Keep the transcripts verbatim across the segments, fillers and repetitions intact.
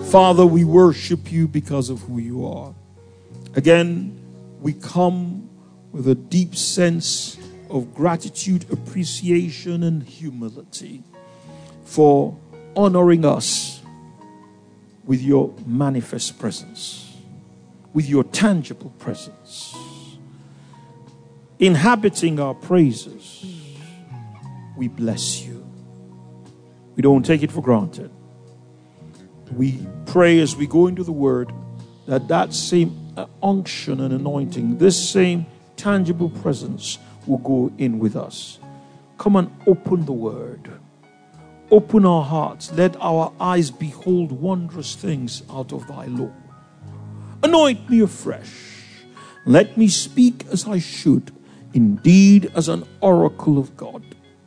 Father, we worship you because of who you are. Again, we come with a deep sense of gratitude, appreciation, and humility for honoring us with your manifest presence, with your tangible presence, inhabiting our praises. We bless you. We don't take it for granted. We pray as we go into the word that that same unction and anointing, this same tangible presence will go in with us. Come and open the word. Open our hearts. Let our eyes behold wondrous things out of thy law. Anoint me afresh. Let me speak as I should, indeed as an oracle of God.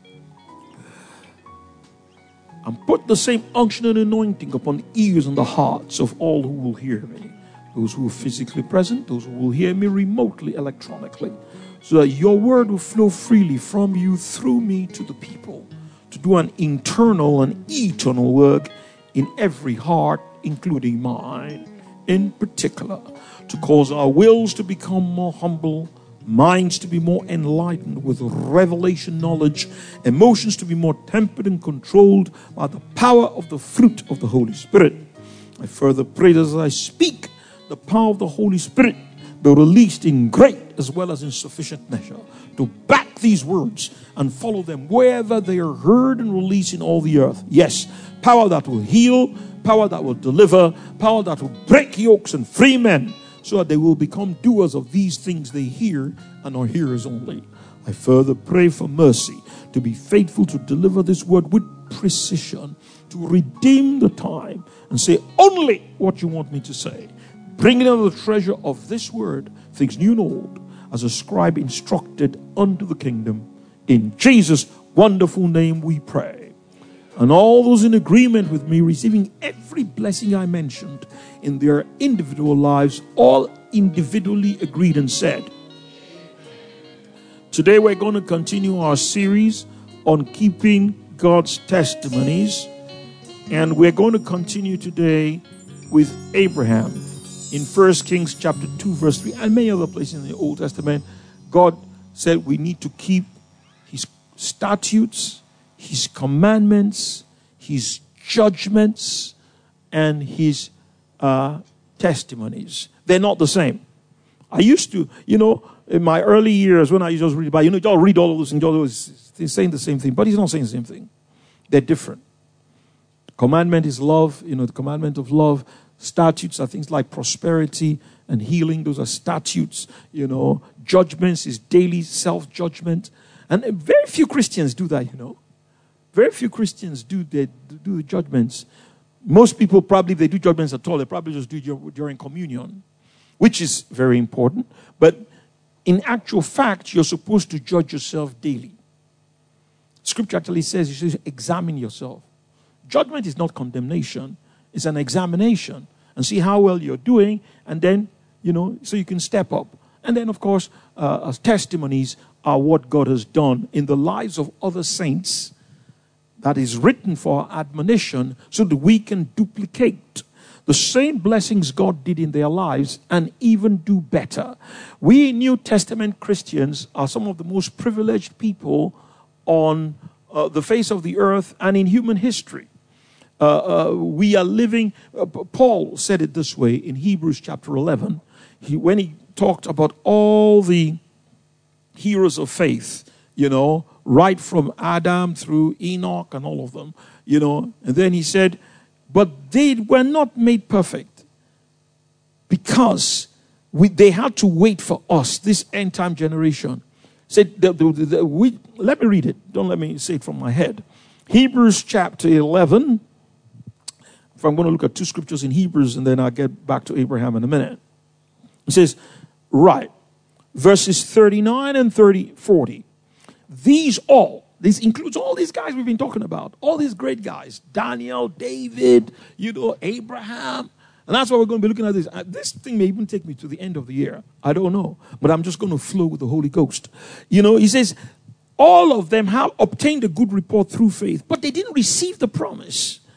And put the same unction and anointing upon the ears and the hearts of all who will hear me. Those who are physically present, those who will hear me remotely, electronically. So that your word will flow freely from you through me to the people. To do an internal and eternal work in every heart, including mine, in particular. To cause our wills to become more humble, minds to be more enlightened with revelation knowledge, emotions to be more tempered and controlled by the power of the fruit of the Holy Spirit. I further pray that as I speak, the power of the Holy Spirit be released in great as well as in sufficient measure to back these words and follow them wherever they are heard and released in all the earth. Yes, power that will heal, power that will deliver, power that will break yokes and free men, so that they will become doers of these things they hear and are hearers only. I further pray for mercy to be faithful to deliver this word with precision, to redeem the time and say only what you want me to say. Bringing out the treasure of this word, things new and old, as a scribe instructed unto the kingdom. In Jesus' wonderful name we pray. And all those in agreement with me, receiving every blessing I mentioned in their individual lives, all individually agreed and said. Today we're going to continue our series on keeping God's testimonies. And we're going to continue today with Abraham. In First Kings chapter two, verse three, and many other places in the Old Testament, God said we need to keep his statutes, his commandments, his judgments, and his uh, testimonies. They're not the same. I used to, you know, in my early years when I used to read about, you know, y'all read all of those things, all those, he's saying the same thing, but he's not saying the same thing. They're different. Commandment is love, you know, the commandment of love. Statutes are things like prosperity and healing. Those are statutes, you know. Judgments is daily self-judgment. And very few Christians do that, you know. Very few Christians do the, do the judgments. Most people probably, if they do judgments at all, they probably just do it during communion, which is very important. But in actual fact, you're supposed to judge yourself daily. Scripture actually says you should examine yourself. Judgment is not condemnation. It's an examination and see how well you're doing, and then, you know, so you can step up. And then, of course, uh, testimonies are what God has done in the lives of other saints that is written for our admonition so that we can duplicate the same blessings God did in their lives and even do better. We New Testament Christians are some of the most privileged people on uh, the face of the earth and in human history. Uh, uh, we are living, uh, Paul said it this way in Hebrews chapter eleven, he, when he talked about all the heroes of faith, you know, right from Adam through Enoch and all of them, you know, and then he said, but they were not made perfect because we, they had to wait for us, this end time generation. Said, the, the, the, the, we, let me read it. Don't let me say it from my head. Hebrews chapter eleven. I'm going to look at two scriptures in Hebrews and then I'll get back to Abraham in a minute. It says, right, verses thirty-nine and thirty, forty. These all, this includes all these guys we've been talking about, all these great guys, Daniel, David, you know, Abraham. And that's why we're going to be looking at this. This thing may even take me to the end of the year. I don't know. But I'm just going to flow with the Holy Ghost. You know, he says, all of them have obtained a good report through faith, but they didn't receive the promise.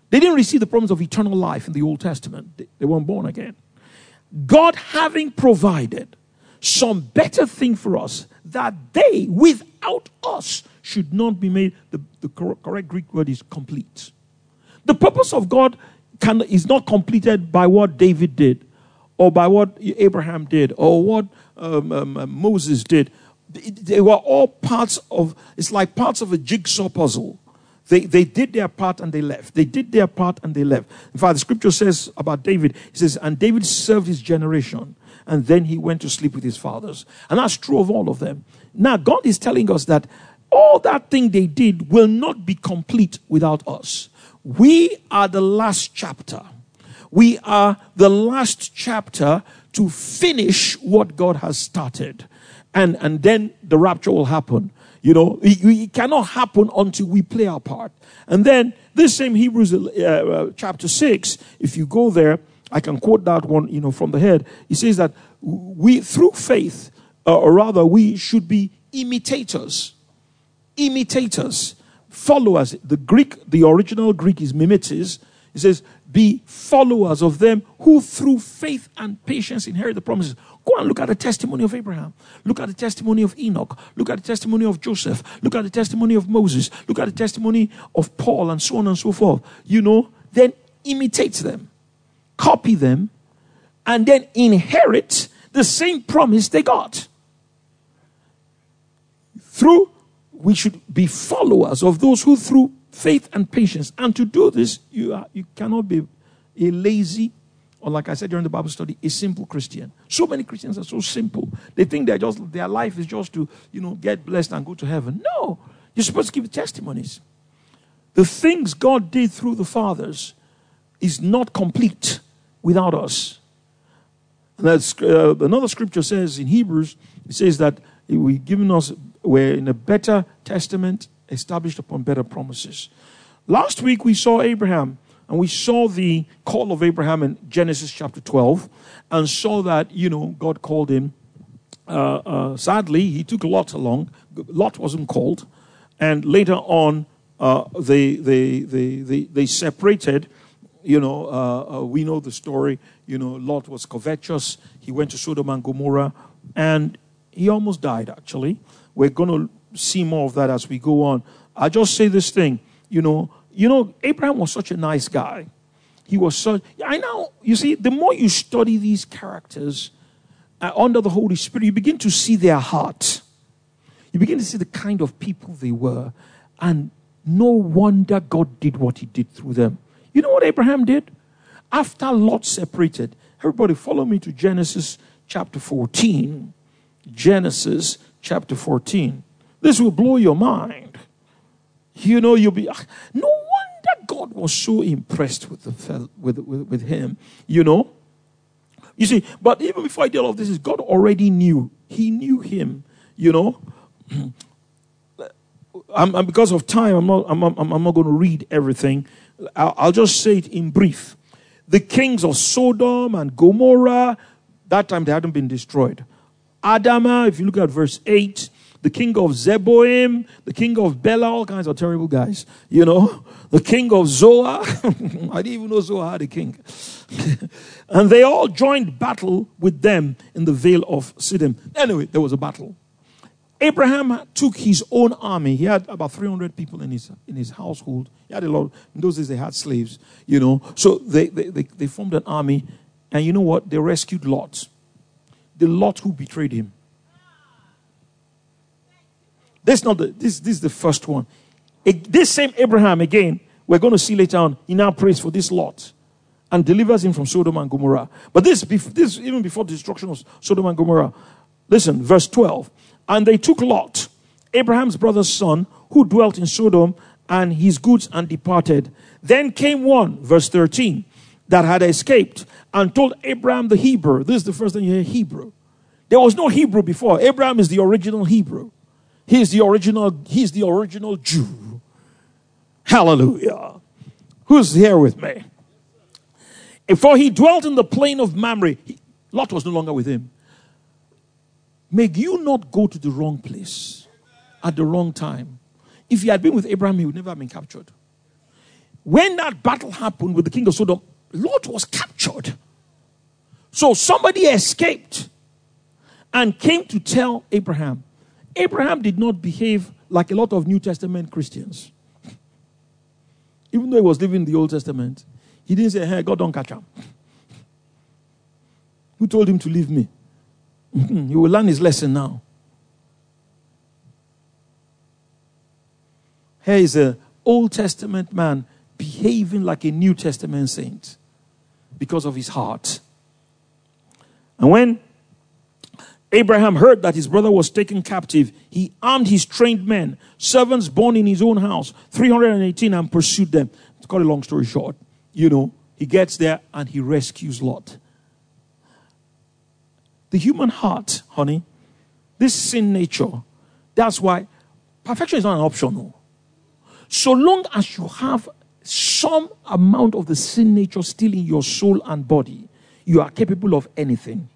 They didn't receive the promise of eternal life in the Old Testament. They, they weren't born again. God having provided some better thing for us, that they, without us, should not be made, the, the correct Greek word is complete. The purpose of God can, is not completed by what David did, or by what Abraham did, or what um, um, Moses did. They were all parts of, it's like parts of a jigsaw puzzle. They, they did their part and they left. They did their part and they left. In fact, the scripture says about David, it says, and David served his generation, and then he went to sleep with his fathers. And that's true of all of them. Now, God is telling us that all that thing they did will not be complete without us. We are the last chapter. We are the last chapter to finish what God has started. And, and then the rapture will happen. You know, it, it cannot happen until we play our part. And then this same Hebrews uh, uh, chapter six, if you go there, I can quote that one, you know, from the head. He says that we, through faith, uh, or rather, we should be imitators. Imitators. Followers. The Greek, the original Greek is mimetes. It says, be followers of them who through faith and patience inherit the promises. Go and look at the testimony of Abraham. Look at the testimony of Enoch. Look at the testimony of Joseph. Look at the testimony of Moses. Look at the testimony of Paul, and so on and so forth. You know, then imitate them. Copy them. And then inherit the same promise they got. Through, we should be followers of those who through faith and patience. And to do this, you are, you cannot be a lazy, or like I said during the Bible study, a simple Christian. So many Christians are so simple. They think they're just, their life is just to, you know, get blessed and go to heaven. No, you're supposed to give testimonies. The things God did through the fathers is not complete without us. And that's uh, another scripture says in Hebrews, it says that we've given us, we're in a better testament established upon better promises. Last week we saw Abraham. And we saw the call of Abraham in Genesis chapter twelve, and saw that, you know, God called him. Uh, uh, sadly, he took Lot along. Lot wasn't called. And later on, uh, they, they, they, they, they separated. You know, uh, uh, we know the story. You know, Lot was covetous. He went to Sodom and Gomorrah, and he almost died, actually. We're going to see more of that as we go on. I just say this thing, you know, You know, Abraham was such a nice guy. He was such, I know, you see, the more you study these characters uh, under the Holy Spirit, you begin to see their heart. You begin to see the kind of people they were. And no wonder God did what he did through them. You know what Abraham did? After Lot separated, everybody follow me to Genesis chapter fourteen. Genesis chapter fourteen. This will blow your mind. You know, you'll be, no wonder God was so impressed with, the, with, with, with him, you know. You see, but even before I did all of this, God already knew. He knew him, you know. I'm, I'm, because of time, I'm not, I'm, I'm, I'm not going to read everything. I'll, I'll just say it in brief. The kings of Sodom and Gomorrah, that time they hadn't been destroyed. Adamah, if you look at verse eight, the king of Zeboim, the king of Bela, all kinds of terrible guys, you know. The king of Zoar, I didn't even know Zoar had a king. And they all joined battle with them in the Vale of Siddim. Anyway, there was a battle. Abraham took his own army. He had about three hundred people in his in his household. He had a lot. In those days, they had slaves, you know. So they, they, they, they formed an army. And you know what? They rescued Lot. The Lot who betrayed him. This, not the, this, this is the first one. It, this same Abraham, again, we're going to see later on, he now prays for this Lot and delivers him from Sodom and Gomorrah. But this, this even before the destruction of Sodom and Gomorrah. Listen, verse twelve. And they took Lot, Abraham's brother's son, who dwelt in Sodom, and his goods, and departed. Then came one, verse thirteen, that had escaped, and told Abraham the Hebrew. This is the first time you hear Hebrew. There was no Hebrew before. Abraham is the original Hebrew. He is the original, he's the original Jew. Hallelujah. Who's here with me? For he dwelt in the plain of Mamre. He, Lot was no longer with him. May you not go to the wrong place at the wrong time. If he had been with Abraham, he would never have been captured. when that battle happened with the king of Sodom, Lot was captured. So somebody escaped and came to tell Abraham. Abraham did not behave like a lot of New Testament Christians. Even though he was living in the Old Testament, he didn't say, hey, God don't catch him. Who told him to leave me? He will learn his lesson now. Here is an Old Testament man behaving like a New Testament saint because of his heart. And when Abraham heard that his brother was taken captive, he armed his trained men, servants born in his own house, three hundred eighteen, and pursued them. To cut a long story short, you know, he gets there and he rescues Lot. The human heart, honey, this sin nature, that's why perfection is not an option. No. So long as you have some amount of the sin nature still in your soul and body, you are capable of anything,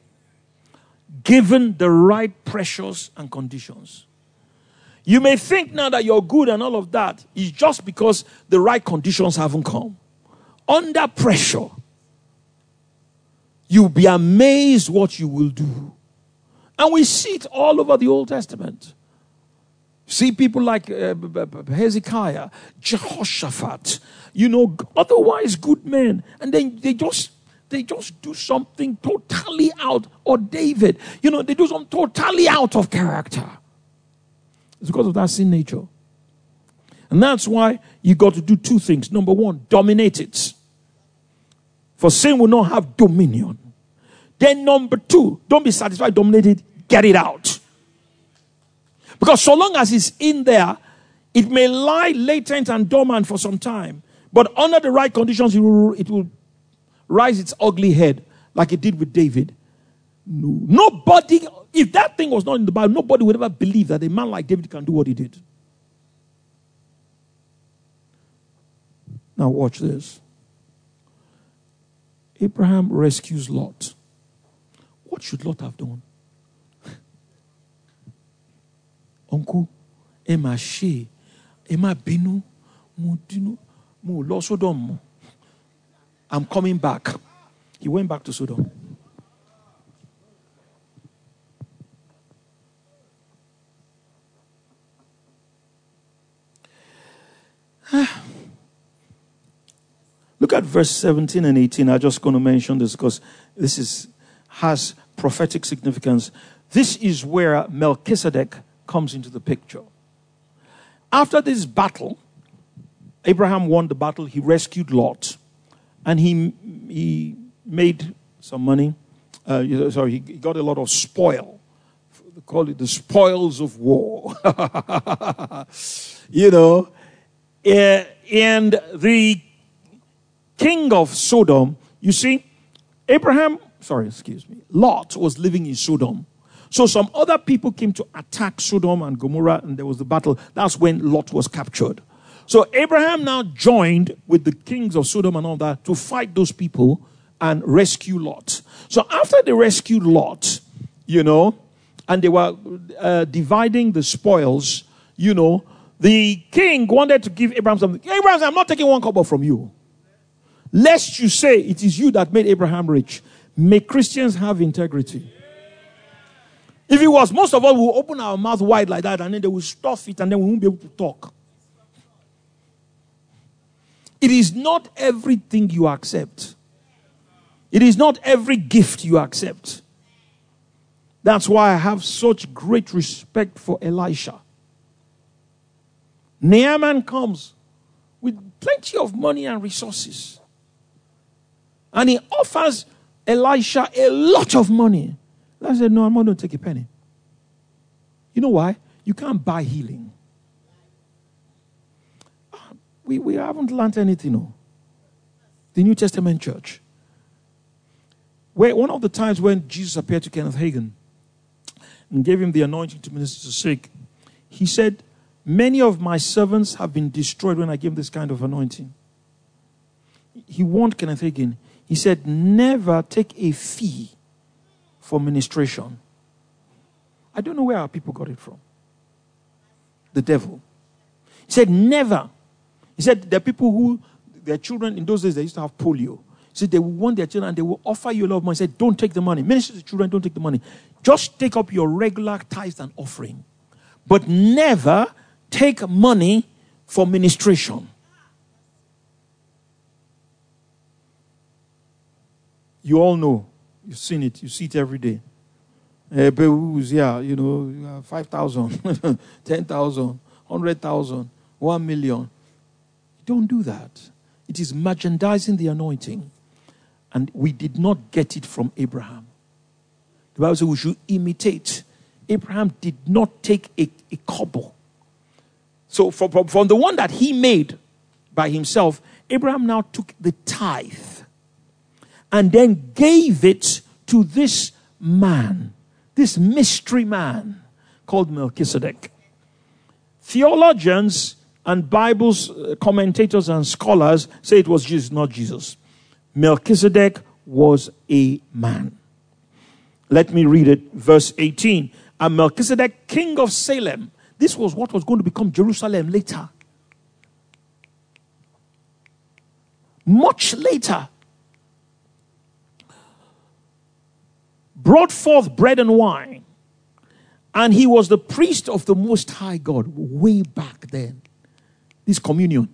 given the right pressures and conditions. You may think now that you're good and all of that is just because the right conditions haven't come. Under pressure, you'll be amazed what you will do. And we see it all over the Old Testament. See people like uh, Hezekiah, Jehoshaphat, you know, otherwise good men. And then they just They just do something totally out, or David, you know, they do something totally out of character. It's because of that sin nature. And that's why you got to do two things. Number one, dominate it. For sin will not have dominion. Then number two, don't be satisfied, dominate it, get it out. Because so long as it's in there, it may lie latent and dormant for some time. But under the right conditions, it will, it will rise its ugly head like it did with David. No. Nobody, if that thing was not in the Bible, nobody would ever believe that a man like David can do what he did. Now watch this. Abraham rescues Lot. What should Lot have done? Uncle, Emma she, Emma binu, mudinu, mu lo Sodom. I'm coming back. He went back to Sodom. Look at verse seventeen and eighteen. I'm just going to mention this because this is has prophetic significance. This is where Melchizedek comes into the picture. After this battle, Abraham won the battle. He rescued Lot. And he he made some money. Uh, sorry, he got a lot of spoil. They call it the spoils of war. you know. Uh, and the king of Sodom, you see, Abraham, sorry, excuse me, Lot was living in Sodom. So some other people came to attack Sodom and Gomorrah, and there was the battle. That's when Lot was captured. So Abraham now joined with the kings of Sodom and all that to fight those people and rescue Lot. So after they rescued Lot, you know, and they were uh, dividing the spoils, you know, the king wanted to give Abraham something. Abraham said, I'm not taking one kobo from you. Lest you say it is you that made Abraham rich. May Christians have integrity. If it was, most of us will open our mouth wide like that and then they will stuff it and then we won't be able to talk. It is not everything you accept. It is not every gift you accept. That's why I have such great respect for Elisha. Naaman comes with plenty of money and resources. And he offers Elisha a lot of money. I said, no, I'm not going to take a penny. You know why? You can't buy healing. We, we haven't learned anything, no. The New Testament church. Where one of the times when Jesus appeared to Kenneth Hagin and gave him the anointing to minister to the sick, he said, many of my servants have been destroyed when I gave this kind of anointing. He warned Kenneth Hagin. He said, never take a fee for ministration. I don't know where our people got it from. The devil. He said, never. He said there are people who, their children, in those days, they used to have polio. He said they will want their children and they will offer you a lot of money. He said, don't take the money. Minister to children, don't take the money. Just take up your regular tithes and offering. But never take money for ministration. You all know. You've seen it. You see it every day. Uh, yeah, you know, five thousand, ten thousand, one hundred thousand, one million. Don't do that. It is merchandising the anointing. And we did not get it from Abraham. The Bible says we should imitate. Abraham did not take a, a kobo. So from, from, from the one that he made by himself, Abraham now took the tithe and then gave it to this man, this mystery man called Melchizedek. Theologians and Bible commentators and scholars say it was Jesus, not Jesus. Melchizedek was a man. Let me read it, verse eighteen. And Melchizedek, king of Salem. This was what was going to become Jerusalem later. Much later. Brought forth bread and wine. And he was the priest of the Most High God way back then. This communion.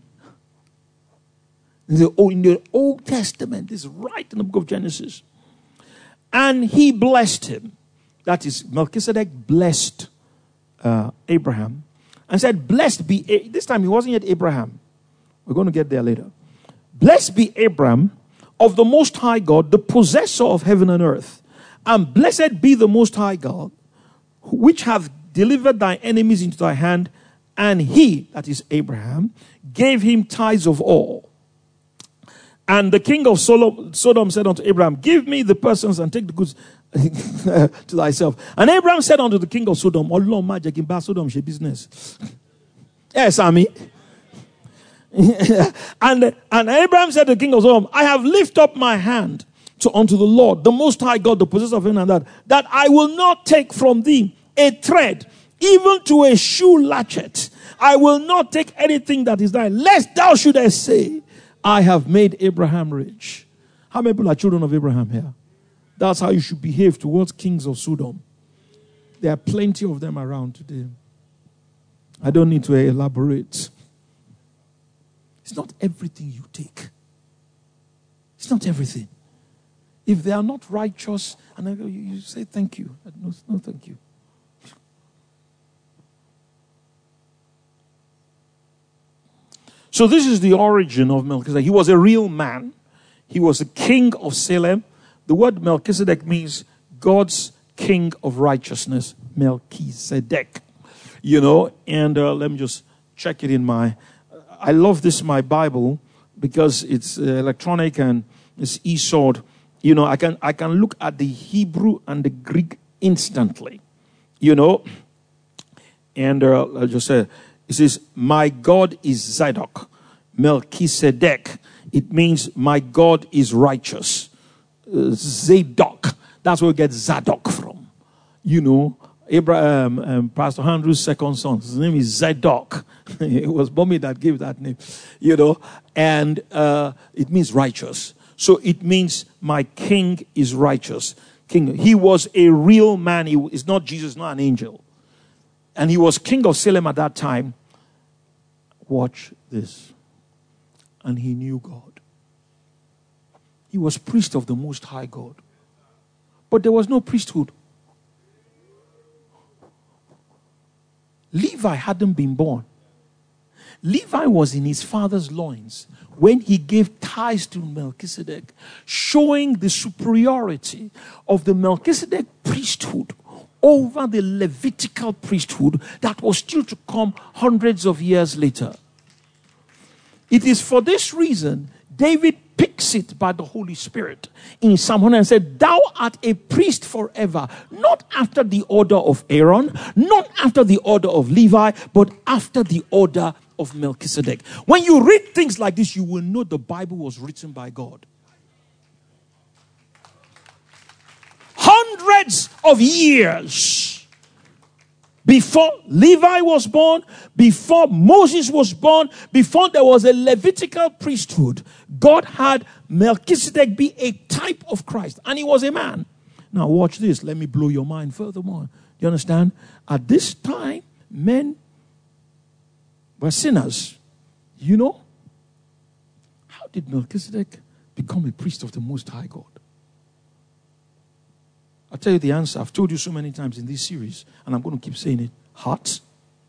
In the, in the Old Testament, this is right in the book of Genesis. And he blessed him. That is, Melchizedek blessed uh, Abraham and said, blessed be, A-. This time he wasn't yet Abraham. We're going to get there later. Blessed be Abraham of the Most High God, the possessor of heaven and earth. And blessed be the Most High God, which hath delivered thy enemies into thy hand. And he, that is Abraham, gave him tithes of all. And the king of Sodom said unto Abraham, give me the persons and take the goods to thyself. And Abraham said unto the king of Sodom, Allah magic in Sodom she business. Yes, I mean. and, and Abraham said to the king of Sodom, I have lifted up my hand to unto the Lord, the Most High God, the possessor of heaven and earth, that I will not take from thee a thread, even to a shoe latchet. I will not take anything that is thine, lest thou shouldest say, I have made Abraham rich. How many people are children of Abraham here? That's how you should behave towards kings of Sodom. There are plenty of them around today. I don't need to elaborate. It's not everything you take. It's not everything. If they are not righteous, and I go, you, you say thank you. No, no, thank you. So this is the origin of Melchizedek. He was a real man. He was a king of Salem. The word Melchizedek means God's king of righteousness. Melchizedek. You know, and uh, let me just check it in my... I love this, my Bible, because it's uh, electronic and it's e-sword. You know, I can, I can look at the Hebrew and the Greek instantly. You know, and uh, I'll just say... It says, my God is Zadok. Melchizedek. It means my God is righteous. Uh, Zadok. That's where we get Zadok from. You know, Abraham, um, Pastor Andrew's second son. His name is Zadok. It was Mommy that gave that name. You know, and uh, it means righteous. So it means my king is righteous. King. He was a real man. He is not Jesus, not an angel. And he was king of Salem at that time. Watch this. And he knew God. He was priest of the Most High God. But there was no priesthood. Levi hadn't been born. Levi was in his father's loins when he gave tithes to Melchizedek, showing the superiority of the Melchizedek priesthood over the Levitical priesthood that was still to come hundreds of years later. It is for this reason David picks it by the Holy Spirit in Psalm one hundred and said, thou art a priest forever, not after the order of Aaron, not after the order of Levi, but after the order of Melchizedek. When you read things like this, you will know the Bible was written by God. Hundreds of years Before Levi was born, before Moses was born, before there was a Levitical priesthood, God had Melchizedek be a type of Christ. And he was a man. Now watch this. Let me blow your mind furthermore. Do you understand? At this time, men were sinners. You know? How did Melchizedek become a priest of the Most High God? I'll tell you the answer. I've told you so many times in this series, and I'm going to keep saying it. Heart.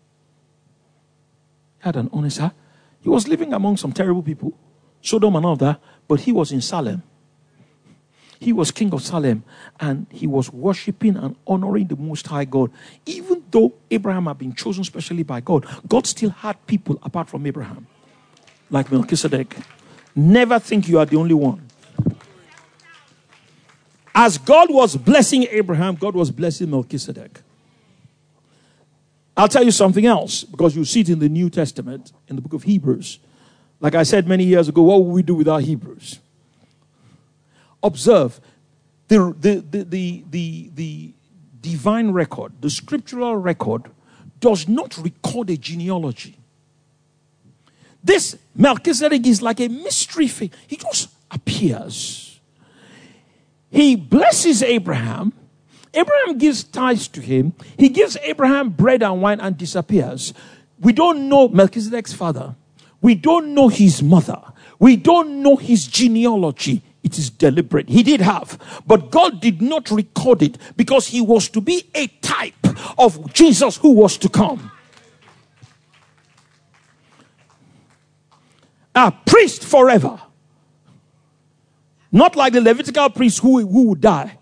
He had an honest heart. He was living among some terrible people, Sodom and all that, but he was in Salem. He was king of Salem, and he was worshiping and honoring the Most High God. Even though Abraham had been chosen specially by God, God still had people apart from Abraham, like Melchizedek. Never think you are the only one. As God was blessing Abraham, God was blessing Melchizedek. I'll tell you something else, because you see it in the New Testament, in the book of Hebrews. Like I said many years ago, what will we do without Hebrews? Observe, the, the, the, the, the, the divine record, the scriptural record, does not record a genealogy. This Melchizedek is like a mystery figure. He just appears. He blesses Abraham. Abraham gives tithes to him. He gives Abraham bread and wine and disappears. We don't know Melchizedek's father. We don't know his mother. We don't know his genealogy. It is deliberate. He did have. But God did not record it because he was to be a type of Jesus who was to come. A priest forever. Not like the Levitical priest who, who would die.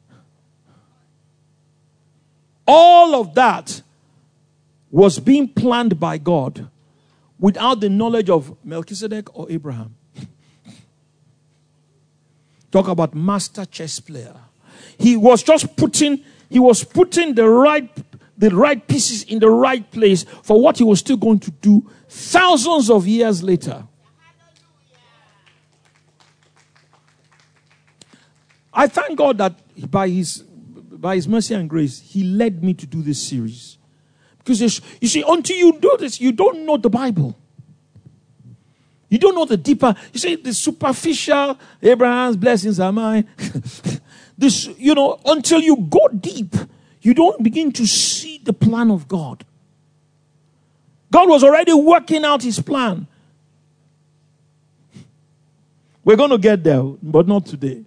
All of that was being planned by God without the knowledge of Melchizedek or Abraham. Talk about master chess player. He was just putting, he was putting the right, the right pieces in the right place for what he was still going to do thousands of years later. I thank God that by his, by his mercy and grace, he led me to do this series. Because you see, until you do this, you don't know the Bible. You don't know the deeper. You see, the superficial, Abraham's blessings are mine. This, you know, until you go deep, you don't begin to see the plan of God. God was already working out his plan. We're going to get there, but not today.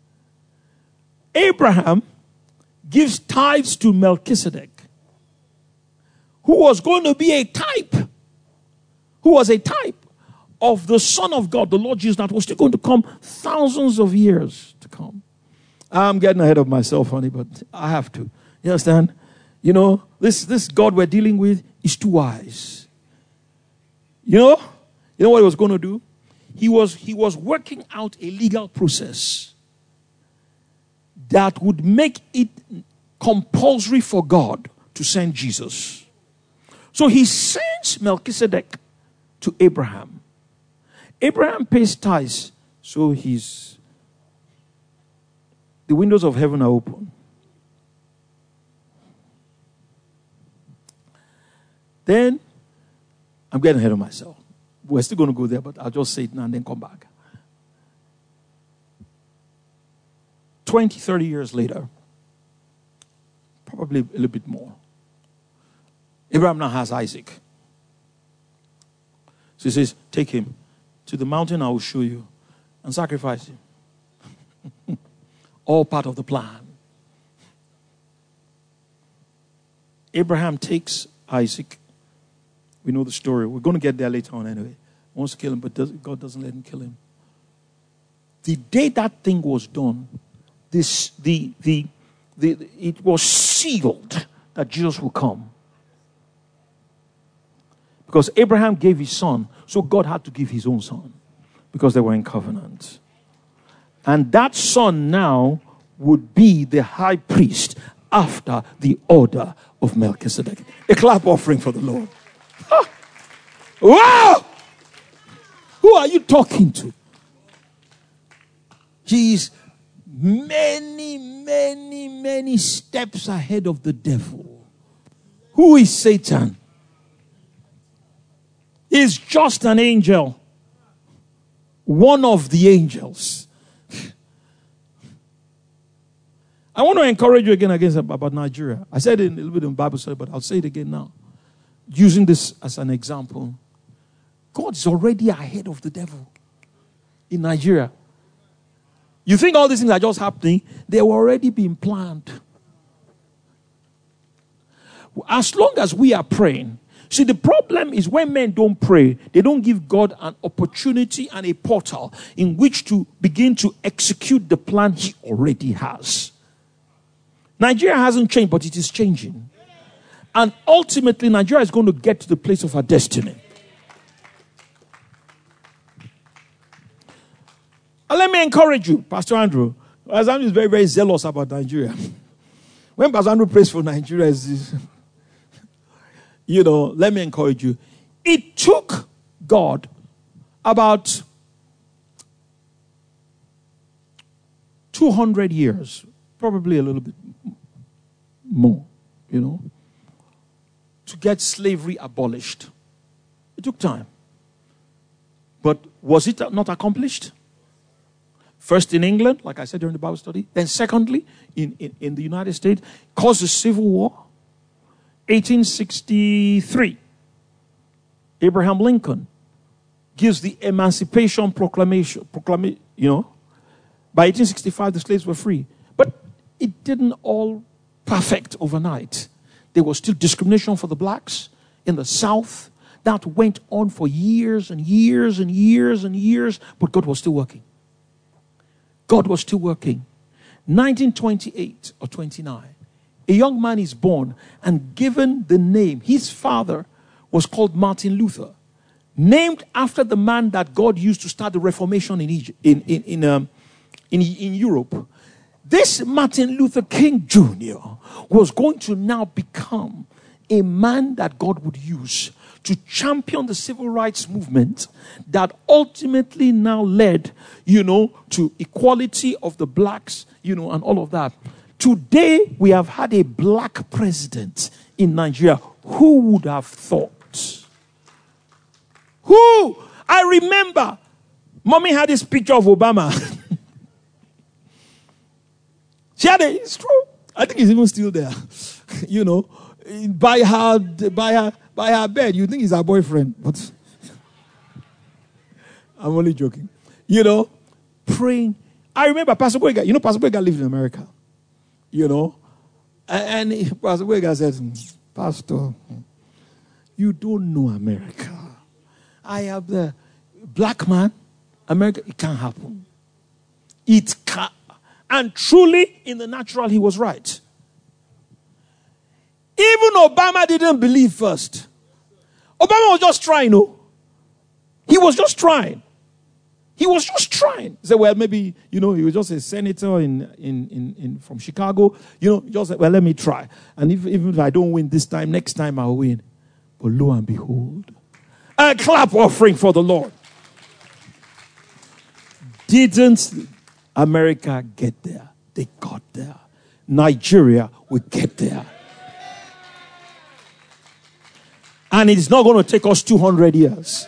Abraham gives tithes to Melchizedek, who was going to be a type, who was a type of the Son of God, the Lord Jesus, that was still going to come thousands of years to come. I'm getting ahead of myself, honey, but I have to. You understand? You know, this, this God we're dealing with is too wise. You know? You know what he was going to do? He was, he was working out a legal process that would make it compulsory for God to send Jesus. So he sends Melchizedek to Abraham. Abraham pays tithes, so he's, the windows of heaven are open. Then, I'm getting ahead of myself. We're still going to go there, but I'll just say it now and then come back. twenty, thirty years later, probably a little bit more, Abraham now has Isaac. So he says, take him to the mountain I will show you and sacrifice him. All part of the plan. Abraham takes Isaac. We know the story. We're going to get there later on anyway. He wants to kill him, but God doesn't let him kill him. The day that thing was done, This, the, the, the, it was sealed that Jesus will come. Because Abraham gave his son, so God had to give his own son. Because they were in covenant. And that son now would be the high priest after the order of Melchizedek. A clap offering for the Lord. Ah. Wow! Who are you talking to? He's many, many, many steps ahead of the devil. Who is Satan? He's just an angel. One of the angels. I want to encourage you again against about Nigeria. I said it a little bit in Bible study, but I'll say it again now. Using this as an example. God is already ahead of the devil in Nigeria. You think all these things are just happening? They were already being planned. As long as we are praying. See, the problem is when men don't pray, they don't give God an opportunity and a portal in which to begin to execute the plan he already has. Nigeria hasn't changed, but it is changing. And ultimately, Nigeria is going to get to the place of her destiny. And let me encourage you, Pastor Andrew. Pastor Andrew is very, very zealous about Nigeria. When Pastor Andrew prays for Nigeria, you know, let me encourage you. It took God about two hundred years, probably a little bit more, you know, to get slavery abolished. It took time. But was it not accomplished? First in England, like I said during the Bible study. Then secondly, in, in, in the United States, caused a civil war. eighteen sixty-three, Abraham Lincoln gives the Emancipation Proclamation. Proclama- you know, by eighteen sixty-five, the slaves were free. But it didn't all perfect overnight. There was still discrimination for the blacks in the South. That went on for years and years and years and years. But God was still working. God was still working. nineteen twenty-eight or twenty-nine. A young man is born and given the name. His father was called Martin Luther, named after the man that God used to start the Reformation in Egypt, in in in, um, in, in Europe. This Martin Luther King Junior was going to now become a man that God would use to champion the civil rights movement that ultimately now led, you know, to equality of the blacks, you know, and all of that. Today, we have had a black president in Nigeria. Who would have thought? Who? I remember, Mommy had this picture of Obama. She had it. It's true. I think he's even still there. You know, by her, by her, by her bed. You think he's her boyfriend, but I'm only joking. You know, praying. I remember Pastor Boyga. You know, Pastor Boyga lived in America. You know, and, and Pastor Boyga said, Pastor, you don't know America. I have the black man, America. It can't happen. It can't. And truly, in the natural, he was right. Even Obama didn't believe first. Obama was just trying, no? He was just trying. He was just trying. He said, well, maybe, you know, he was just a senator in, in, in, in from Chicago. You know, just said, well, let me try. And if, even if I don't win this time, next time I'll win. But lo and behold, a clap offering for the Lord. Didn't America get there? They got there. Nigeria will get there. And it's not going to take us two hundred years.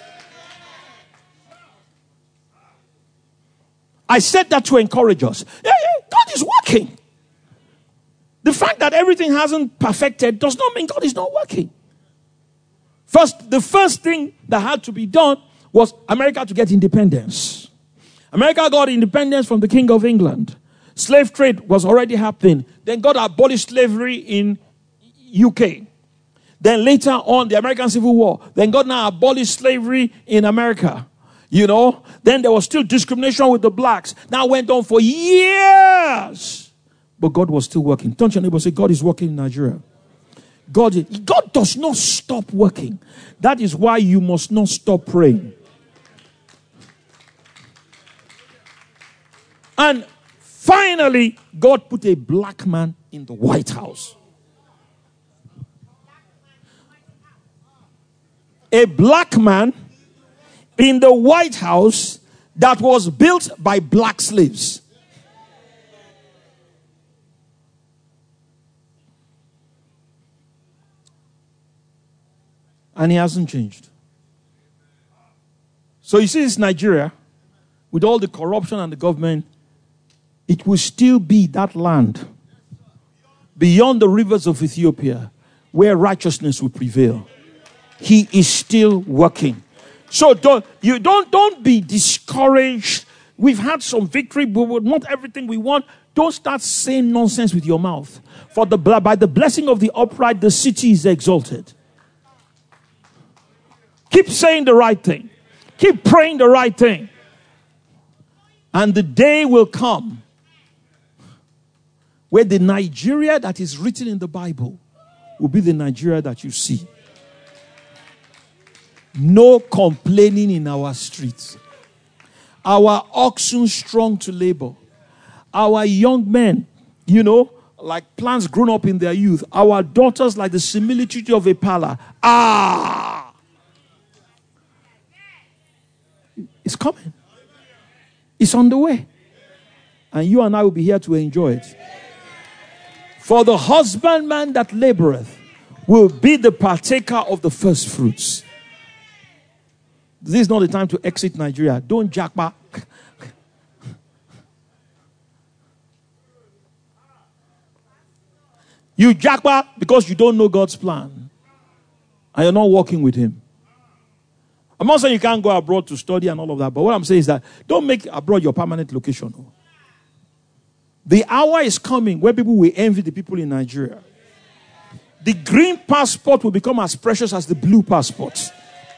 I said that to encourage us. Yeah, yeah, God is working. The fact that everything hasn't perfected does not mean God is not working. First, the first thing that had to be done was America to get independence. America got independence from the King of England. Slave trade was already happening. Then God abolished slavery in U K. Then later on, the American Civil War. Then God now abolished slavery in America. You know, then there was still discrimination with the blacks. That went on for years. But God was still working. Don't your neighbor say, God is working in Nigeria. God, God does not stop working. That is why you must not stop praying. And finally, God put a black man in the White House. A black man in the White House that was built by black slaves. And he hasn't changed. So you see this Nigeria, with all the corruption and the government, it will still be that land beyond the rivers of Ethiopia where righteousness will prevail. He is still working. So don't, you don't, don't be discouraged. We've had some victory, but not everything we want. Don't start saying nonsense with your mouth. For the by the blessing of the upright, the city is exalted. Keep saying the right thing. Keep praying the right thing. And the day will come where the Nigeria that is written in the Bible will be the Nigeria that you see. No complaining in our streets. Our oxen strong to labor. Our young men, you know, like plants grown up in their youth. Our daughters like the similitude of a pala. Ah! It's coming. It's on the way. And you and I will be here to enjoy it. For the husbandman that laboreth will be the partaker of the first fruits. This is not the time to exit Nigeria. Don't jack back. You jack back because you don't know God's plan. And you're not working with him. I'm not saying you can't go abroad to study and all of that. But what I'm saying is that don't make abroad your permanent location. The hour is coming where people will envy the people in Nigeria. The green passport will become as precious as the blue passport.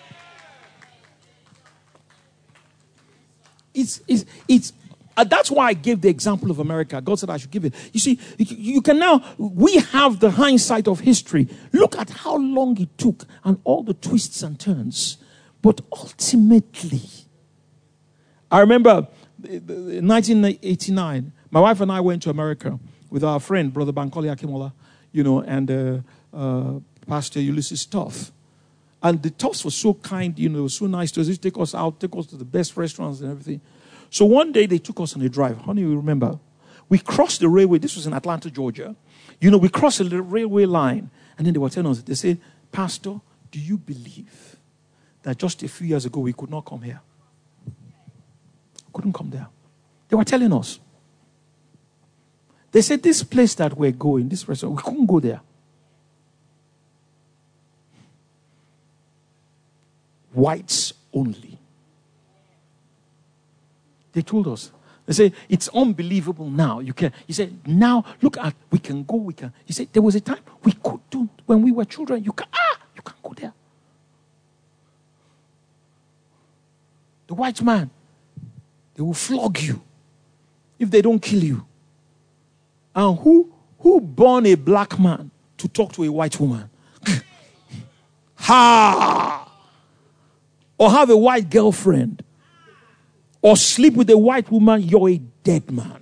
It's, it's, it's, uh, that's why I gave the example of America. God said I should give it. You see, you, you can now, we have the hindsight of history. Look at how long it took and all the twists and turns. But ultimately, I remember in nineteen eighty-nine, my wife and I went to America with our friend, Brother Bankole Akimola, you know, and uh, uh, Pastor Ulysses Tough. And the Toughs were so kind, you know, so nice to us. They used to take us out, take us to the best restaurants and everything. So one day they took us on a drive. Honey, you remember? We crossed the railway. This was in Atlanta, Georgia. You know, we crossed the railway line. And then they were telling us, they said, Pastor, do you believe that just a few years ago we could not come here? Couldn't come there. They were telling us. They said, this place that we're going, this restaurant, we couldn't go there. Whites only. They told us. They say it's unbelievable now. You can. He said now look at we can go. We can. He said there was a time we couldn't when we were children. You can ah you can't go there. The white man, they will flog you if they don't kill you. And who who born a black man to talk to a white woman? Ha! Or have a white girlfriend, or sleep with a white woman, you're a dead man.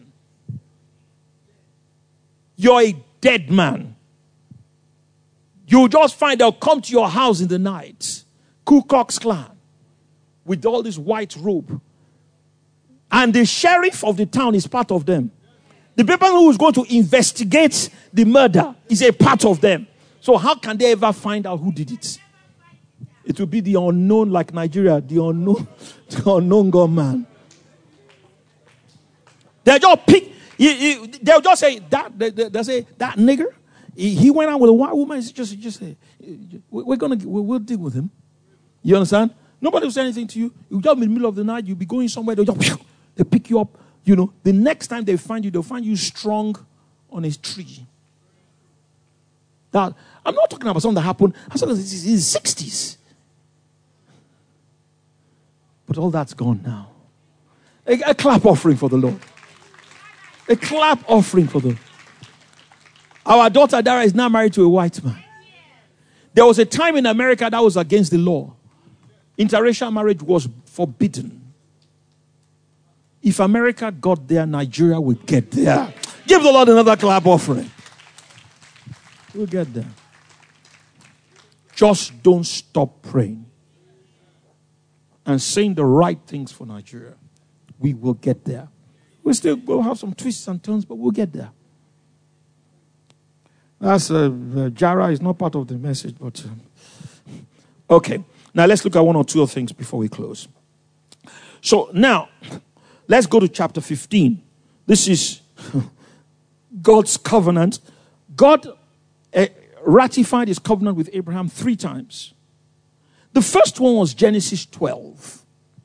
You're a dead man. You'll just find they'll come to your house in the night, Ku Klux Klan, with all this white robe. And the sheriff of the town is part of them. The people who is going to investigate the murder is a part of them. So how can they ever find out who did it? It will be the unknown, like Nigeria, the unknown, the unknown gunman. They'll just pick, you, you, they'll just say, that, they, they'll say, that nigger, he, he went out with a white woman. It's just, just say, we're going to, we'll deal with him. You understand? Nobody will say anything to you. You'll just be in the middle of the night, you'll be going somewhere, they'll just, they pick you up. You know, the next time they find you, they'll find you strong on a tree. That, I'm not talking about something that happened as long as in the sixties. But all that's gone now. A, a clap offering for the Lord. A clap offering for the Lord. Our daughter Dara is now married to a white man. There was a time in America that was against the law. Interracial marriage was forbidden. If America got there, Nigeria would get there. Give the Lord another clap offering. We'll get there. Just don't stop praying and saying the right things for Nigeria. We will get there. We'll still go have some twists and turns, but we'll get there. That's uh, uh, Jara is not part of the message, but uh, Okay. Now let's look at one or two other things before we close. So now, let's go to chapter fifteen. This is God's covenant. God uh, ratified his covenant with Abraham three times. The first one was Genesis twelve.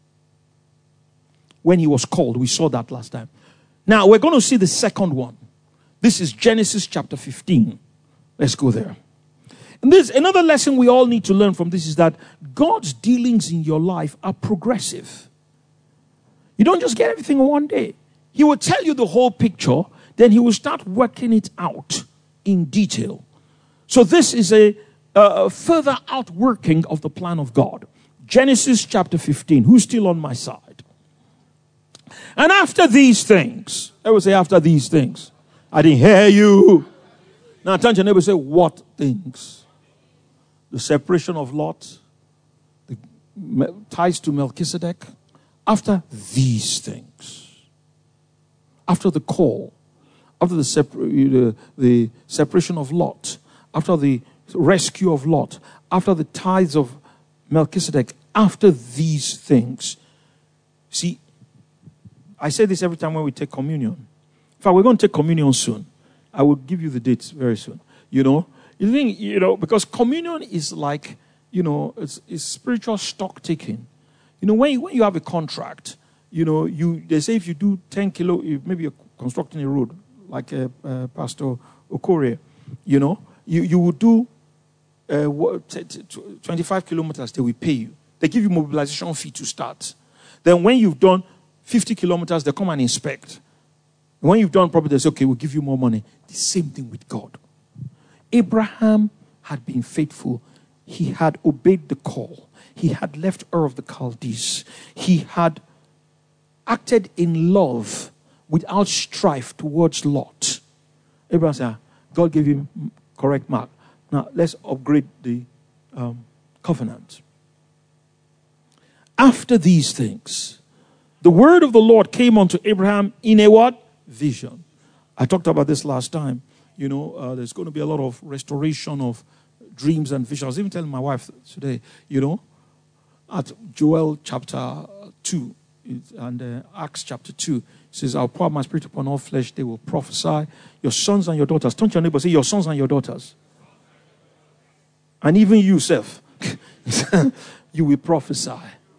When he was called. We saw that last time. Now, we're going to see the second one. This is Genesis chapter fifteen. Let's go there. And this another lesson we all need to learn from this is that God's dealings in your life are progressive. You don't just get everything in one day. He will tell you the whole picture, then he will start working it out in detail. So this is a, a further outworking of the plan of God. Genesis chapter fifteen. Who's still on my side? And after these things, I would say after these things. I didn't hear you. Now turn to your neighbor and say, what things? The separation of Lot, the ties to Melchizedek. After these things, after the call, after the, separ- the, the separation of Lot, after the rescue of Lot, after the tithes of Melchizedek, after these things. See, I say this every time when we take communion. In fact, we're going to take communion soon. I will give you the dates very soon. You know, you think, you know, because communion is like, you know, it's, it's spiritual stock taking. You know, when you, when you have a contract, you know, you they say if you do ten kilo, maybe you're constructing a road, like uh, uh, Pastor Okore, you know, you, you would do uh, twenty-five kilometers, they will pay you. They give you mobilization fee to start. Then when you've done fifty kilometers, they come and inspect. And when you've done probably, they say, okay, we'll give you more money. The same thing with God. Abraham had been faithful. He had obeyed the call. He had left Ur of the Chaldees. He had acted in love without strife towards Lot. Abraham said, God gave him correct mark. Now, let's upgrade the um, covenant. After these things, the word of the Lord came unto Abraham in a what? Vision. I talked about this last time. You know, uh, there's going to be a lot of restoration of dreams and visions. I was even telling my wife today, you know, at Joel chapter two and uh, Acts chapter two, it says, I'll pour my spirit upon all flesh, they will prophesy. Your sons and your daughters. Turn to your neighbor, say, your sons and your daughters. And even you, yourself, you will prophesy.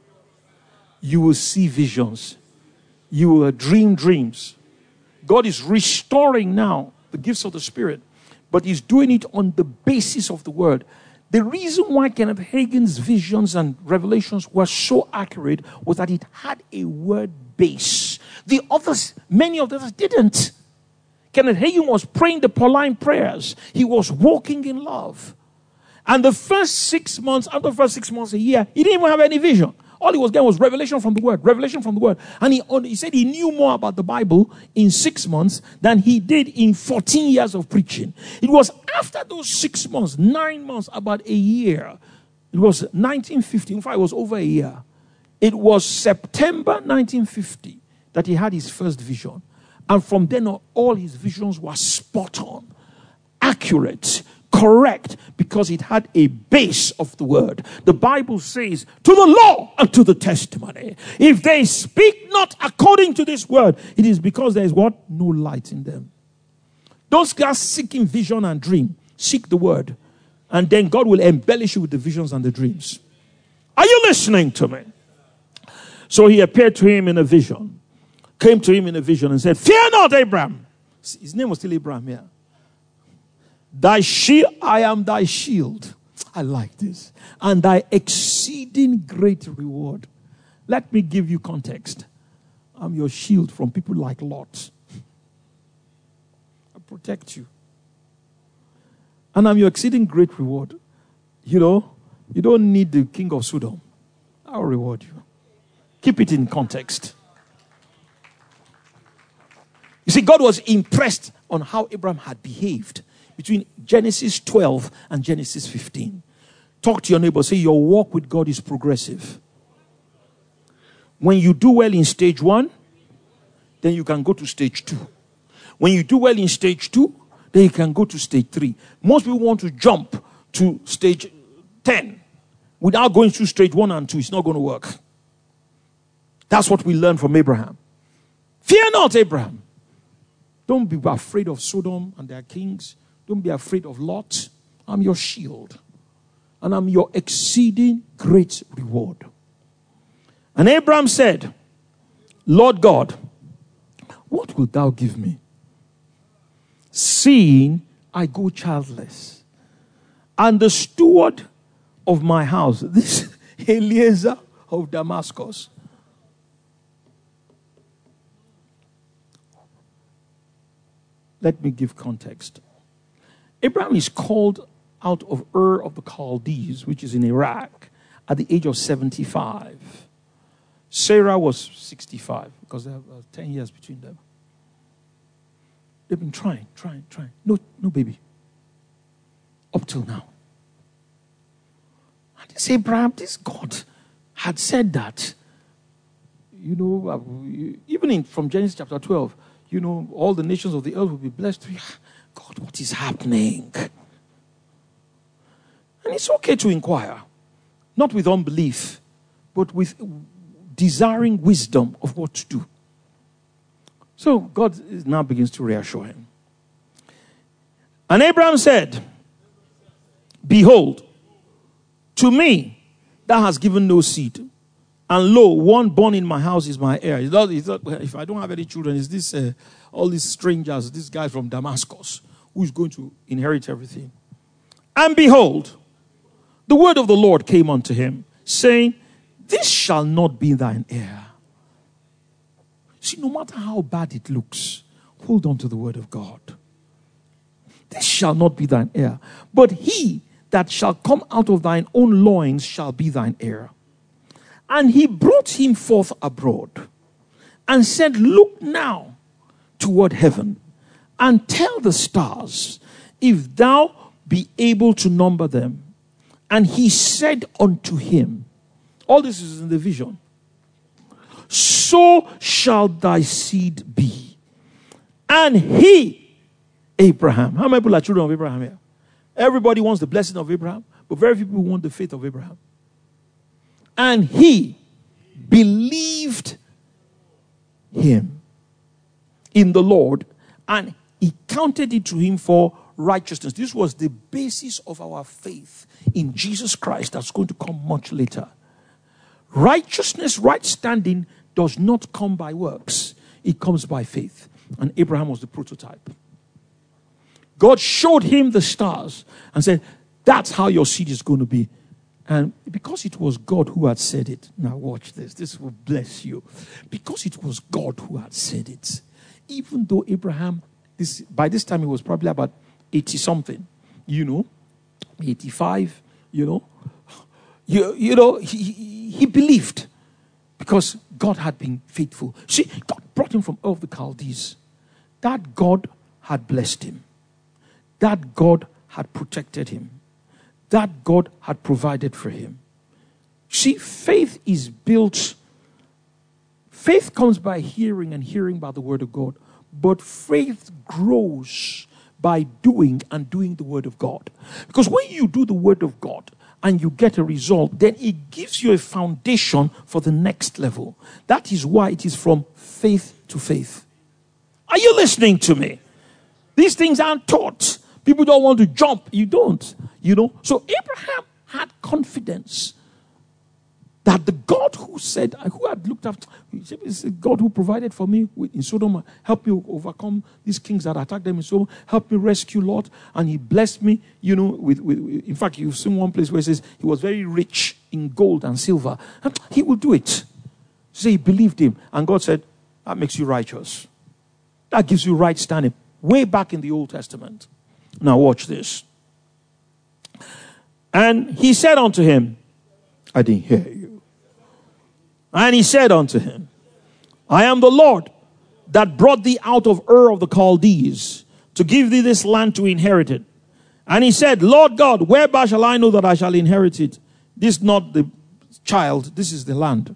You will see visions. You will dream dreams. God is restoring now the gifts of the Spirit, but he's doing it on the basis of the word. The reason why Kenneth Hagin's visions and revelations were so accurate was that it had a word base. The others, many of the others didn't. Kenneth Hagin was praying the Pauline prayers. He was walking in love. And the first six months, after the first six months, a year, he didn't even have any vision. All he was getting was revelation from the word, revelation from the word. And he, he said he knew more about the Bible in six months than he did in fourteen years of preaching. It was after those six months, nine months, about a year. It was nineteen fifty. In fact, it was over a year. It was September nineteen fifty that he had his first vision. And from then on, all his visions were spot on, accurate, correct, because it had a base of the word. The Bible says, to the law and to the testimony. If they speak not according to this word, it is because there is what? No light in them. Those guys seeking vision and dream, seek the word. And then God will embellish you with the visions and the dreams. Are you listening to me? So he appeared to him in a vision. Came to him in a vision and said, fear not, Abraham. His name was still Abraham, yeah. Thy shield, I am thy shield. I like this. And thy exceeding great reward. Let me give you context. I'm your shield from people like Lot. I protect you. And I'm your exceeding great reward. You know, you don't need the king of Sodom. I'll reward you. Keep it in context. You see, God was impressed on how Abraham had behaved between Genesis twelve and Genesis fifteen. Talk to your neighbor. Say your walk with God is progressive. When you do well in stage one, then you can go to stage two. When you do well in stage two, then you can go to stage three. Most people want to jump to stage ten. without going through straight one and two. It's not going to work. That's what we learn from Abraham. Fear not, Abraham. Don't be afraid of Sodom and their kings. Don't be afraid of Lot. I'm your shield. And I'm your exceeding great reward. And Abraham said, Lord God, what wilt thou give me, seeing I go childless? And the steward of my house, this Eliezer of Damascus, let me give context. Abraham is called out of Ur of the Chaldees, which is in Iraq, at the age of seventy-five. Sarah was sixty-five, because there were ten years between them. They've been trying, trying, trying. No, no baby. Up till now. And this Abraham, this God, had said that, you know, even in, from Genesis chapter twelve, you know, all the nations of the earth will be blessed. God, what is happening? And it's okay to inquire, not with unbelief, but with desiring wisdom of what to do. So God now begins to reassure him. And Abraham said, behold, to me thou hast given no seed, and lo, one born in my house is my heir. He thought, he thought, well, if I don't have any children, is this uh, all these strangers, this guy from Damascus, who is going to inherit everything? And behold, the word of the Lord came unto him, saying, this shall not be thine heir. See, no matter how bad it looks, hold on to the word of God. This shall not be thine heir, but he that shall come out of thine own loins shall be thine heir. And he brought him forth abroad and said, look now toward heaven and tell the stars, if thou be able to number them. And he said unto him, all this is in the vision, so shall thy seed be. And he, Abraham, how many people are children of Abraham here? Everybody wants the blessing of Abraham, but very few people want the faith of Abraham. And he believed him in the Lord, and he counted it to him for righteousness. This was the basis of our faith in Jesus Christ that's going to come much later. Righteousness, right standing, does not come by works. It comes by faith. And Abraham was the prototype. God showed him the stars and said, that's how your seed is going to be. And because it was God who had said it, now watch this, this will bless you. Because it was God who had said it, even though Abraham, this by this time he was probably about eighty something, you know, eighty-five, you know, you, you know, he, he believed because God had been faithful. See, God brought him from Ur of the Chaldees. That God had blessed him. That God had protected him. That God had provided for him. See, faith is built. Faith comes by hearing, and hearing by the word of God. But faith grows by doing and doing the word of God. Because when you do the word of God and you get a result, then it gives you a foundation for the next level. That is why it is from faith to faith. Are you listening to me? These things aren't taught. People don't want to jump. You don't. You know. So Abraham had confidence that the God who said, who had looked after, it's God who provided for me in Sodom, help me overcome these kings that attacked them in Sodom, help me rescue Lot, and he blessed me, you know, with, with in fact, you've seen one place where it says he was very rich in gold and silver. And he will do it. So he believed him. And God said, that makes you righteous. That gives you right standing. Way back in the Old Testament. Now watch this. And he said unto him, I didn't hear you. And he said unto him, I am the Lord that brought thee out of Ur of the Chaldees to give thee this land to inherit it. And he said, Lord God, whereby shall I know that I shall inherit it? This is not the child, this is the land.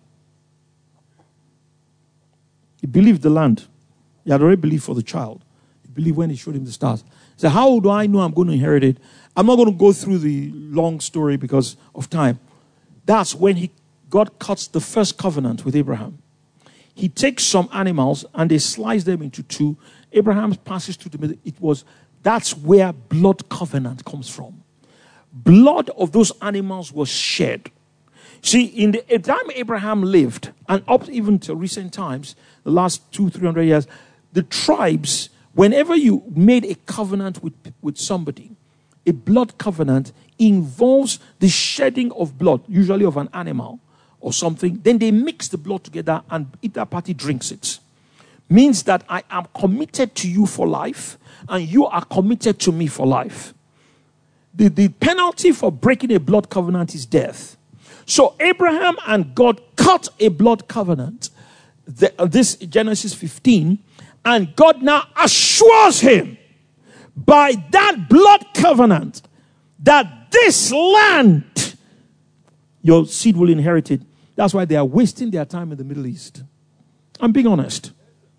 He believed the land. He had already believed for the child. He believed when he showed him the stars. He said, how do I know I'm going to inherit it? I'm not going to go through the long story because of time. That's when he God cuts the first covenant with Abraham. He takes some animals and they slice them into two. Abraham passes through the middle. It was, that's where blood covenant comes from. Blood of those animals was shed. See, in the time Abraham lived, and up even to recent times, the last two, three hundred years, the tribes, whenever you made a covenant with, with somebody, a blood covenant involves the shedding of blood, usually of an animal or something. Then they mix the blood together and either party drinks it. Means that I am committed to you for life and you are committed to me for life. The, the penalty for breaking a blood covenant is death. So Abraham and God cut a blood covenant. The, uh, this Genesis fifteen. And God now assures him by that blood covenant that this land, your seed will inherit it. That's why they are wasting their time in the Middle East. I'm being honest.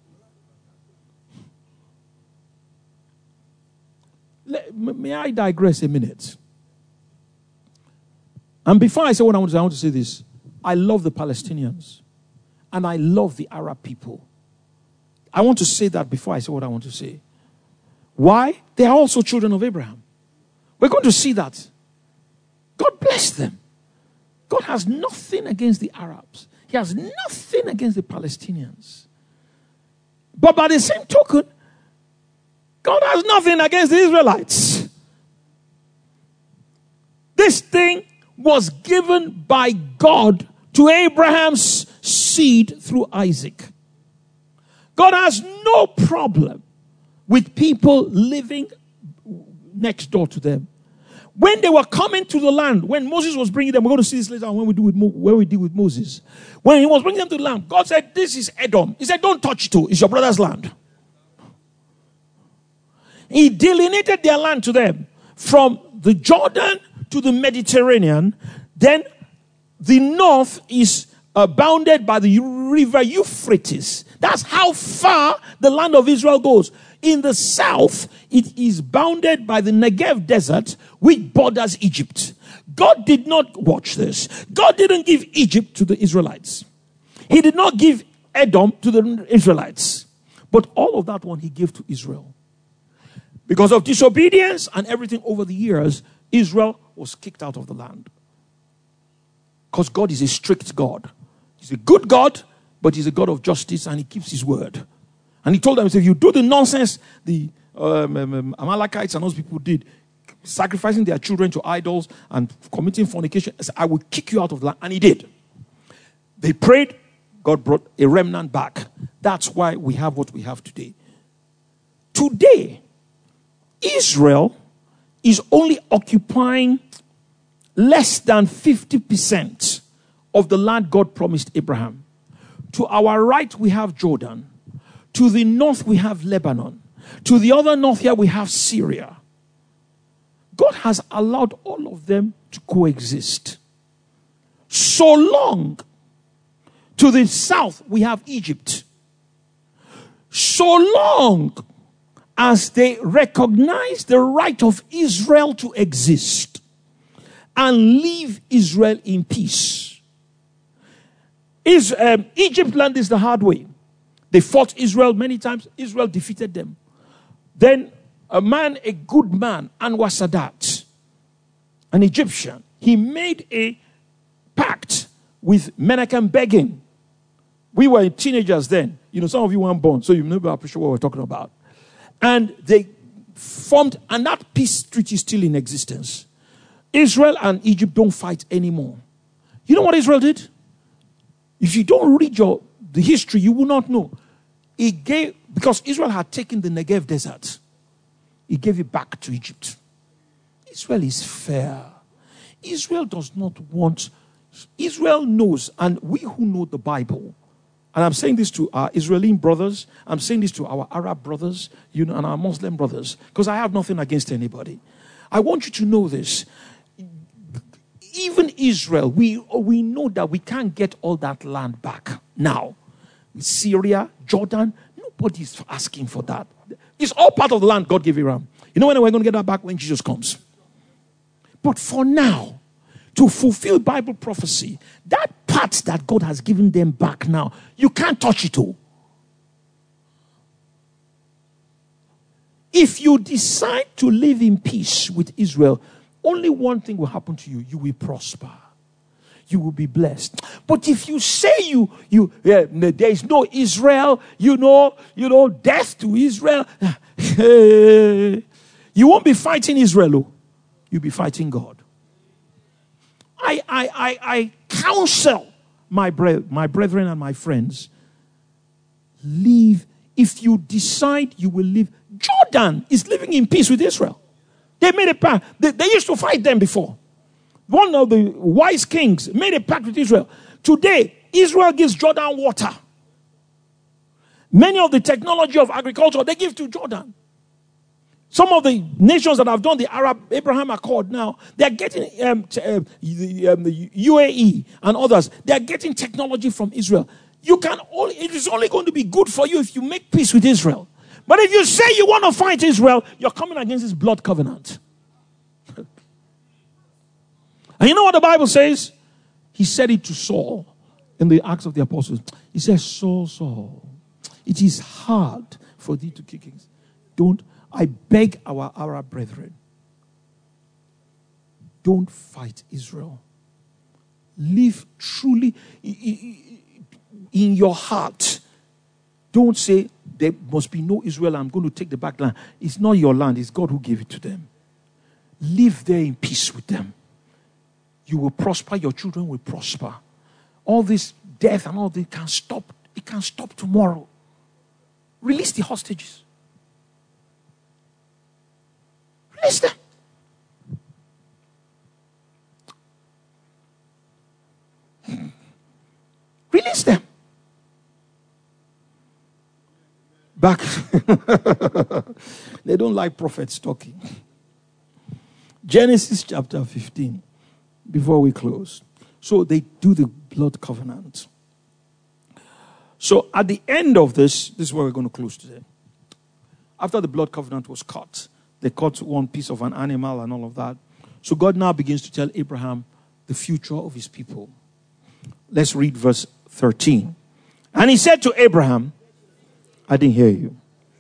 Let, may I digress a minute? And before I say what I want to say, I want to say this. I love the Palestinians. And I love the Arab people. I want to say that before I say what I want to say. Why? They are also children of Abraham. We're going to see that. God bless them. God has nothing against the Arabs. He has nothing against the Palestinians. But by the same token, God has nothing against the Israelites. This thing was given by God to Abraham's seed through Isaac. God has no problem with people living next door to them. When they were coming to the land, when Moses was bringing them, we're going to see this later on when we do with Mo, when we deal with Moses. When he was bringing them to the land, God said, "This is Edom." He said, "Don't touch it. It's your brother's land." He delineated their land to them from the Jordan to the Mediterranean. Then the north is uh, bounded by the river Euphrates. That's how far the land of Israel goes. In the south, it is bounded by the Negev desert, which borders Egypt. God did not watch this. God didn't give Egypt to the Israelites. He did not give Edom to the Israelites. But all of that one he gave to Israel. Because of disobedience and everything over the years, Israel was kicked out of the land. Because God is a strict God. He's a good God, but he's a God of justice and he keeps his word. And he told them, he said, if you do the nonsense the um, um, Amalekites and those people did, sacrificing their children to idols and committing fornication, I will kick you out of the land. And he did. They prayed. God brought a remnant back. That's why we have what we have today. Today, Israel is only occupying less than fifty percent of the land God promised Abraham. To our right, we have Jordan. To the north, we have Lebanon. To the other north here, we have Syria. God has allowed all of them to coexist. So long. To the south, we have Egypt. So long as they recognize the right of Israel to exist and leave Israel in peace. Is, um, Egypt learned this the hard way. They fought Israel many times. Israel defeated them. Then a man, a good man, Anwar Sadat, an Egyptian, he made a pact with Menachem Begin. We were teenagers then. You know, some of you weren't born, so you never appreciate what we're talking about. And they formed, and that peace treaty is still in existence. Israel and Egypt don't fight anymore. You know what Israel did? If you don't read your the history, you will not know. He gave, because Israel had taken the Negev desert, he gave it back to Egypt. Israel is fair. Israel does not want, Israel knows, and we who know the Bible, and I'm saying this to our Israeli brothers, I'm saying this to our Arab brothers, you know, and our Muslim brothers, because I have nothing against anybody. I want you to know this. Even Israel, we, we know that we can't get all that land back now. Syria, Jordan, nobody's asking for that. It's all part of the land God gave Abraham. You know when we're going to get that back? When Jesus comes. But for now, to fulfill Bible prophecy, that part that God has given them back now, you can't touch it all. If you decide to live in peace with Israel, only one thing will happen to you. You will prosper. You will be blessed. But if you say you, you, uh, there is no Israel, you know, you know, death to Israel, you won't be fighting Israel. Oh. You'll be fighting God. I, I, I, I counsel my, bre- my brethren and my friends, leave. If you decide you will live, Jordan is living in peace with Israel. They made a pact. They, they used to fight them before. One of the wise kings made a pact with Israel. Today, Israel gives Jordan water. Many of the technology of agriculture, they give to Jordan. Some of the nations that have done the Arab Abraham Accord now, they are getting um, t- uh, the, um, the U A E and others. They are getting technology from Israel. You can only, it is only going to be good for you if you make peace with Israel. But if you say you want to fight Israel, you're coming against this blood covenant. And you know what the Bible says? He said it to Saul in the Acts of the Apostles. He says, Saul, Saul, it is hard for thee to kick kings. Don't, I beg our Arab brethren, don't fight Israel. Live truly in your heart. Don't say, there must be no Israel, I'm going to take the back land. It's not your land, it's God who gave it to them. Live there in peace with them. You will prosper, your children will prosper. All this death and all this can stop. It can stop tomorrow. Release the hostages. Release them. Release them. Back. They don't like prophets talking. Genesis chapter fifteen. Before we close. So they do the blood covenant. So at the end of this, this is where we're going to close today. After the blood covenant was cut, they cut one piece of an animal and all of that. So God now begins to tell Abraham the future of his people. Let's read verse thirteen. And he said to Abraham, I didn't hear you.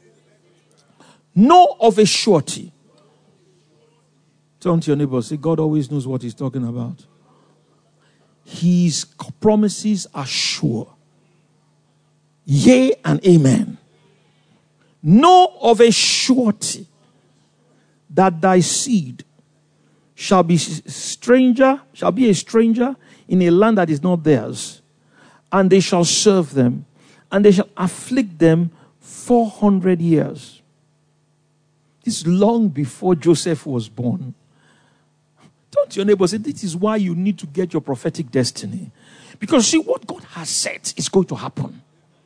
Know of a surety. Turn to your neighbor, say, God always knows what he's talking about. His promises are sure. Yea and amen. Know of a surety that thy seed shall be stranger, shall be a stranger in a land that is not theirs, and they shall serve them, and they shall afflict them four hundred years. This is long before Joseph was born. Don't your neighbor say, this is why you need to get your prophetic destiny. Because see, what God has said is going to happen.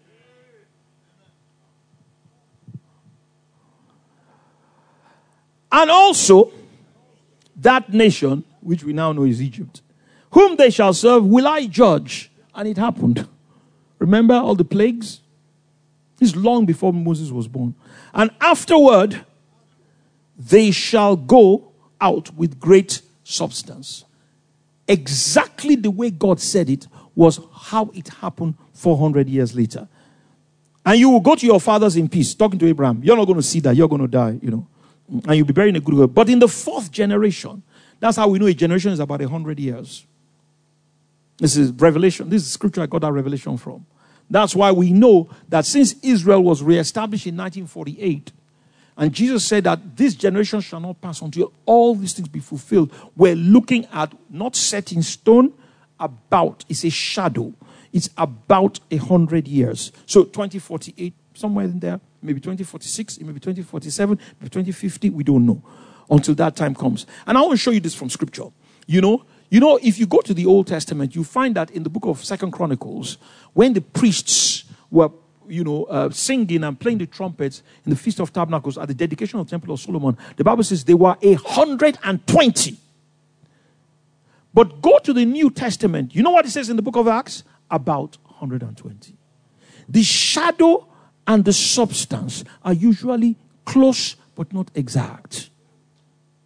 And also, that nation, which we now know is Egypt, whom they shall serve, will I judge. And it happened. Remember all the plagues? This is long before Moses was born. And afterward, they shall go out with great substance. Exactly the way God said it was how it happened four hundred years later. And you will go to your fathers in peace, talking to Abraham. You're not going to see that. You're going to die, you know. And you'll be buried in a good way. But in the fourth generation, that's how we know a generation is about one hundred years. This is Revelation. This is scripture I got that revelation from. That's why we know that since Israel was reestablished in nineteen forty-eight, and Jesus said that this generation shall not pass until all these things be fulfilled. We're looking at not set in stone, about. It's a shadow. It's about a hundred years. So twenty forty-eight, somewhere in there, maybe twenty forty-six, maybe twenty forty-seven, maybe twenty fifty, we don't know. Until that time comes. And I want to show you this from scripture. You know, you know, if you go to the Old Testament, you find that in the book of Second Chronicles, when the priests were you know, uh, singing and playing the trumpets in the Feast of Tabernacles at the dedication of the Temple of Solomon, the Bible says they were a hundred and twenty. But go to the New Testament. You know what it says in the book of Acts? About one hundred and twenty. The shadow and the substance are usually close but not exact.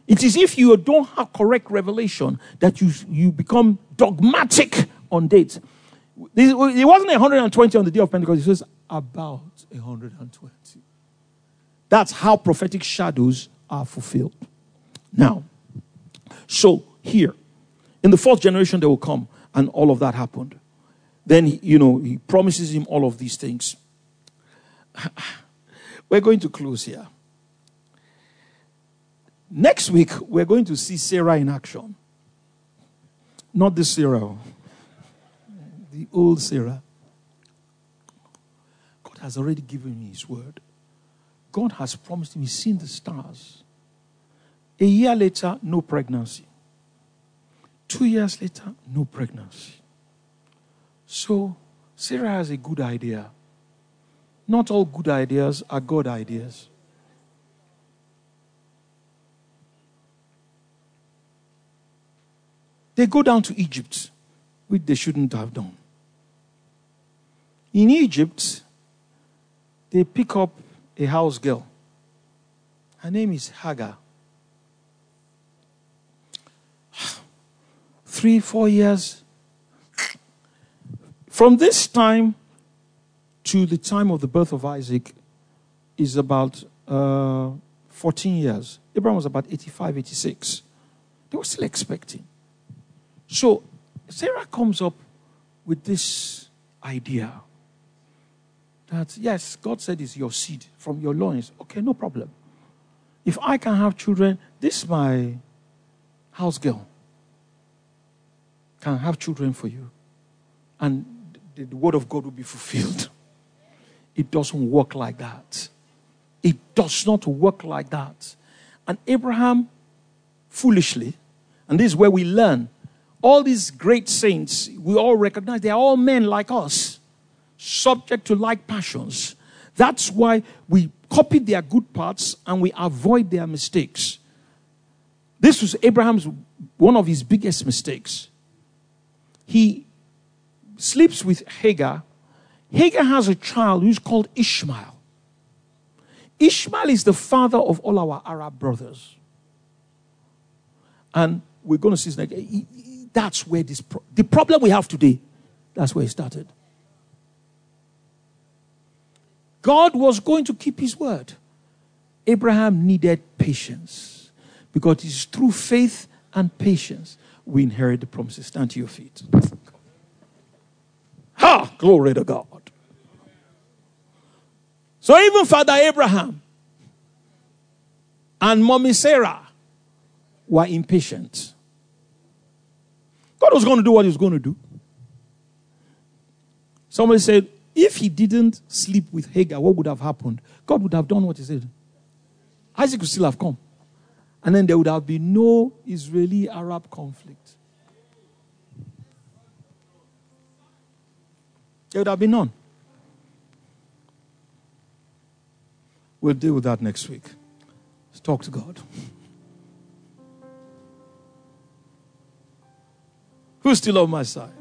It is if you don't have correct revelation that you, you become dogmatic on dates. It wasn't one hundred twenty on the day of Pentecost. It says about one hundred twenty. That's how prophetic shadows are fulfilled. Now, so here, in the fourth generation, they will come, and all of that happened. Then, you know, he promises him all of these things. We're going to close here. Next week, we're going to see Sarah in action. Not the Sarah, the old Sarah. God has already given me his word. God has promised him, he's seen the stars. A year later, no pregnancy. Two years later, no pregnancy. So, Sarah has a good idea. Not all good ideas are God ideas. They go down to Egypt, which they shouldn't have done. In Egypt, they pick up a house girl. Her name is Hagar. Three, four years. From this time to the time of the birth of Isaac is about uh, fourteen years. Abraham was about eighty-five, eighty-six. They were still expecting. So Sarah comes up with this idea that, yes, God said it's your seed from your loins. Okay, no problem. If I can have children, this is my house girl. Can have children for you. And the, the word of God will be fulfilled. It doesn't work like that. It does not work like that. And Abraham, foolishly, and this is where we learn, all these great saints, we all recognize they are all men like us, subject to like passions. That's why we copy their good parts and we avoid their mistakes. This was Abraham's, one of his biggest mistakes. He sleeps with Hagar. Hagar has a child who's called Ishmael. Ishmael is the father of all our Arab brothers. And we're going to see like that's where this pro- the problem we have today, that's where it started. God was going to keep his word. Abraham needed patience because it's through faith and patience we inherit the promises. Stand to your feet. Ha! Glory to God. So even Father Abraham and Mommy Sarah were impatient. God was going to do what he was going to do. Somebody said, if he didn't sleep with Hagar, what would have happened? God would have done what he said. Isaac would still have come. And then there would have been no Israeli-Arab conflict. There would have been none. We'll deal with that next week. Let's talk to God. Who's still on my side?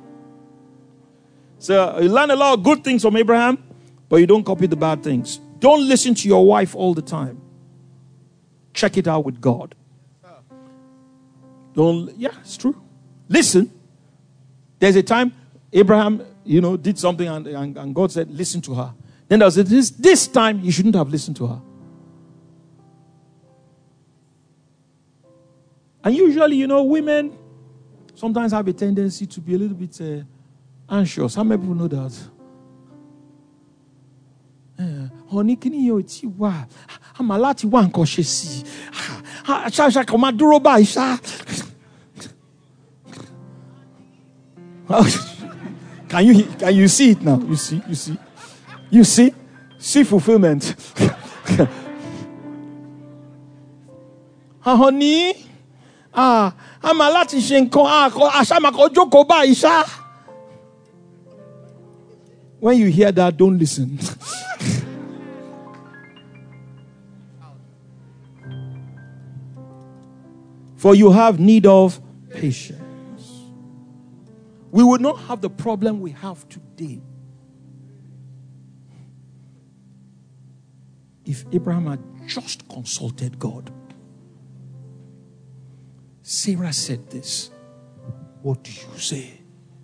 So you learn a lot of good things from Abraham, but you don't copy the bad things. Don't listen to your wife all the time. Check it out with God. Don't, yeah, it's true. Listen. There's a time Abraham, you know, did something and, and, and God said, listen to her. Then there was a, this, this time you shouldn't have listened to her. And usually, you know, women sometimes have a tendency to be a little bit uh, anxious. How many people know that? Honey, can you see why? I'm a lot of one cautious. Can you can you see it now? You see, you see, you see, see fulfillment. Honey, ah, I'm a lot of shenko. Ah, ashama kojoko ba isha. When you hear that, don't listen. For you have need of patience. We would not have the problem we have today if Abraham had just consulted God. Sarah said this. What do you say?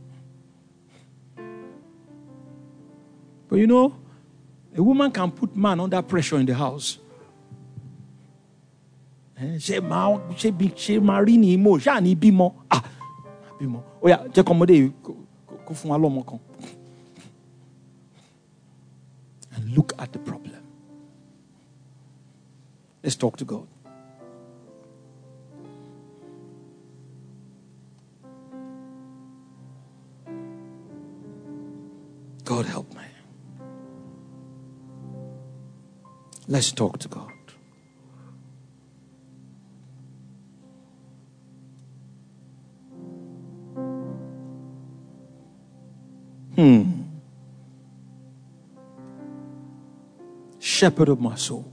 But you know, a woman can put man under pressure in the house. She ma she be she marry ni mo sha ni bímọ ah bímọ ó yá jẹ́ komode kó fún wa lọ́mọ kan. And look at the problem. Let's talk to God. God help me. Let's talk to God. Hmm. Shepherd of my soul.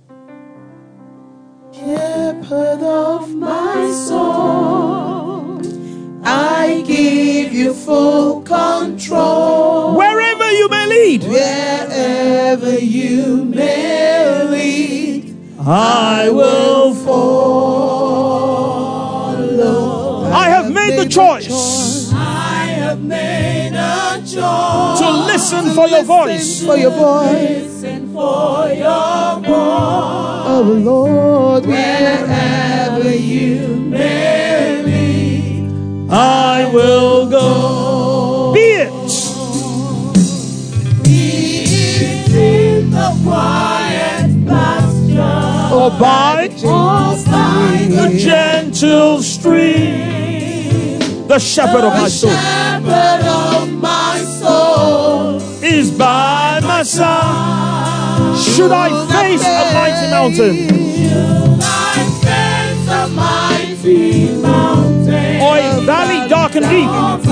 Shepherd of my soul, I give you full control. Wherever you may lead, Wherever you may lead, I I will follow. I have made the choice I have made a choice to listen for your voice. for your voice. Listen for your voice. Oh Lord, wherever you may lead, I will go. Be it in the quiet pasture, or by or by the gentle stream. The shepherd of my soul shepherd of my soul is by my side. Should I face a mighty mountain, I face a mighty mountain, or a valley dark and deep?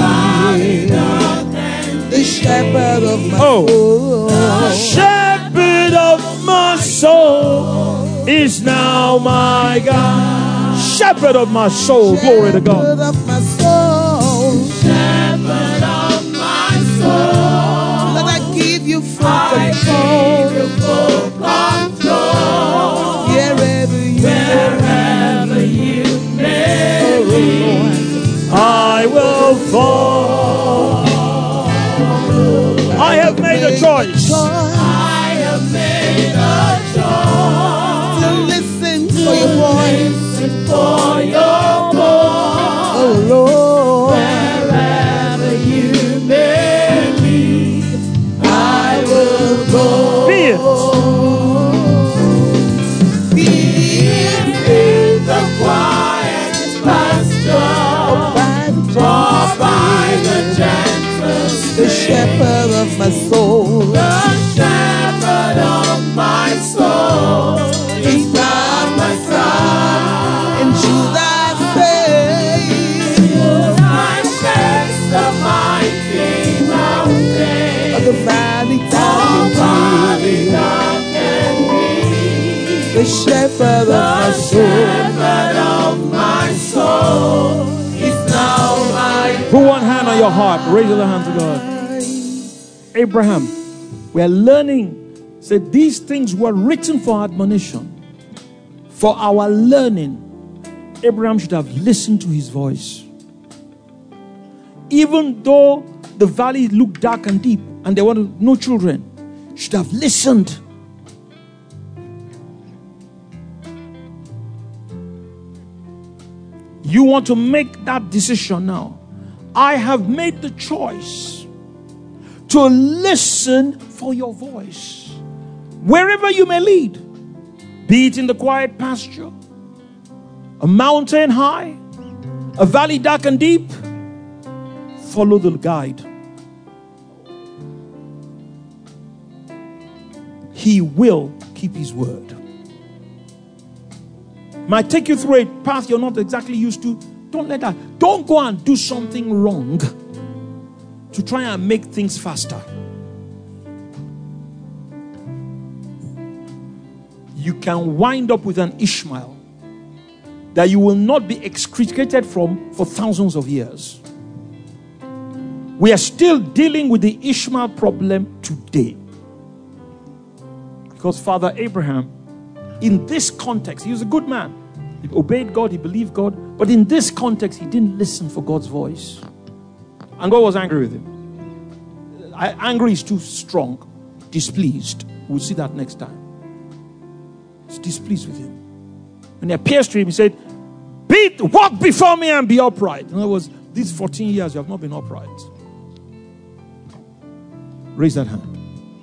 the shepherd of my Oh, soul, shepherd of my soul is now my God. Shepherd of my soul, glory to God. shepherd of my soul, shepherd of my soul. Let I give you full control, give you full control. Wherever you, wherever you may be, I will fall. I have made a choice I have made a choice to listen for your voice, for your voice. Oh Lord, wherever you may be, I will go. Be it Be it in the quiet pasture, or by the gentle stream. The shepherd of my soul, the shepherd of my soul is by my side. And should I face, should I face the mighty mountain, or the valley dark and deep, the shepherd of my soul, shepherd of my soul is now my. Put one hand on your heart. Raise your hand to God. Abraham, we are learning. Said these things were written for admonition, for our learning. Abraham should have listened to his voice. Even though the valley looked dark and deep and there were no children, should have listened. You want to make that decision now. I have made the choice to listen for your voice. Wherever you may lead, be it in the quiet pasture, a mountain high, a valley dark and deep, follow the guide. He will keep his word. Might take you through a path you're not exactly used to. Don't let that. Don't go and do something wrong to try and make things faster. You can wind up with an Ishmael that you will not be extricated from for thousands of years. We are still dealing with the Ishmael problem today. Because Father Abraham, in this context, he was a good man. He obeyed God, he believed God. But in this context, he didn't listen for God's voice. And God was angry with him. I, angry is too strong. Displeased. We'll see that next time. He's displeased with him. When he appears to him, he said, Be, walk before me and be upright. In other words, these fourteen years you have not been upright. Raise that hand.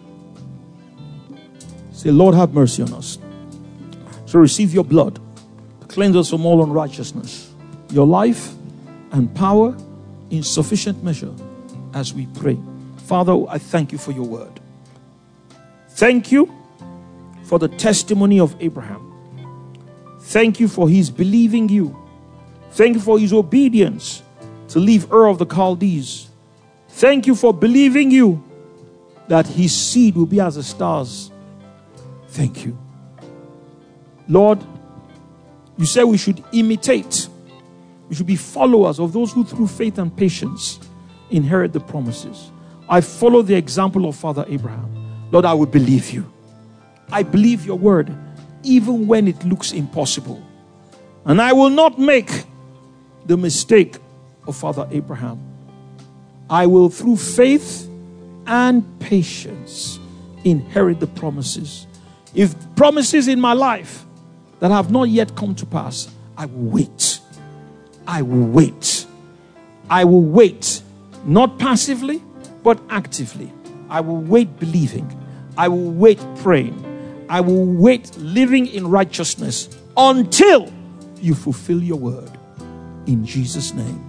Say, Lord, have mercy on us. So receive your blood to cleanse us from all unrighteousness. Your life and power in sufficient measure as we pray. Father, I thank you for your word. Thank you for the testimony of Abraham. Thank you for his believing you. Thank you for his obedience to leave Ur of the Chaldees. Thank you for believing you that his seed will be as the stars. Thank you. Lord, you said we should imitate. We should be followers of those who through faith and patience inherit the promises. I follow the example of Father Abraham. Lord, I will believe you. I believe your word, even when it looks impossible. And I will not make the mistake of Father Abraham. I will, through faith and patience, inherit the promises. If promises in my life that have not yet come to pass, I will wait. I will wait. I will wait, not passively, but actively. I will wait believing. I will wait praying. I will wait living in righteousness until you fulfill your word. In Jesus' name.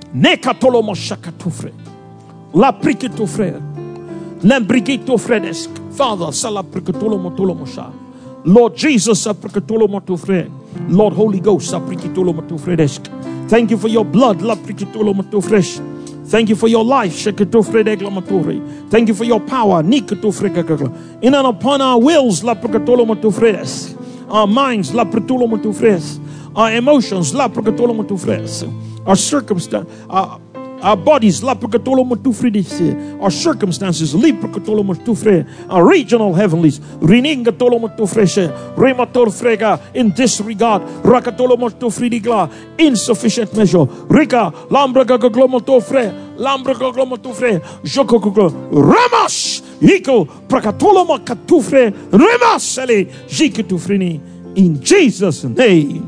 Father, Lord Jesus, Lord Holy Ghost, thank you for your blood. Thank you for your life. Thank you for your power. In and upon our wills, our minds, our emotions, our circumstance, our, our bodies, our circumstances, our regional heavenlies, in this regard, insufficient measure, Ramash, Iko, Prakatoloma Katufre, Remasele, Jikatufrini, in Jesus' name.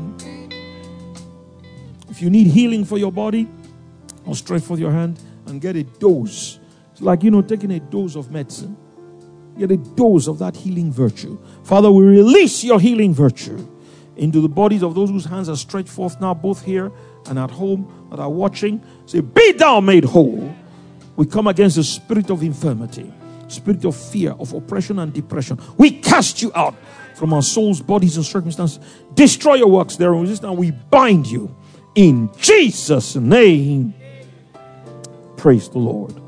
If you need healing for your body, I'll stretch forth your hand and get a dose. It's like, you know, taking a dose of medicine. Get a dose of that healing virtue. Father, we release your healing virtue into the bodies of those whose hands are stretched forth now, both here and at home that are watching. Say, be thou made whole. We come against the spirit of infirmity, spirit of fear, of oppression and depression. We cast you out from our souls, bodies, and circumstances. Destroy your works there and resist, and we bind you in Jesus' name. Praise the Lord.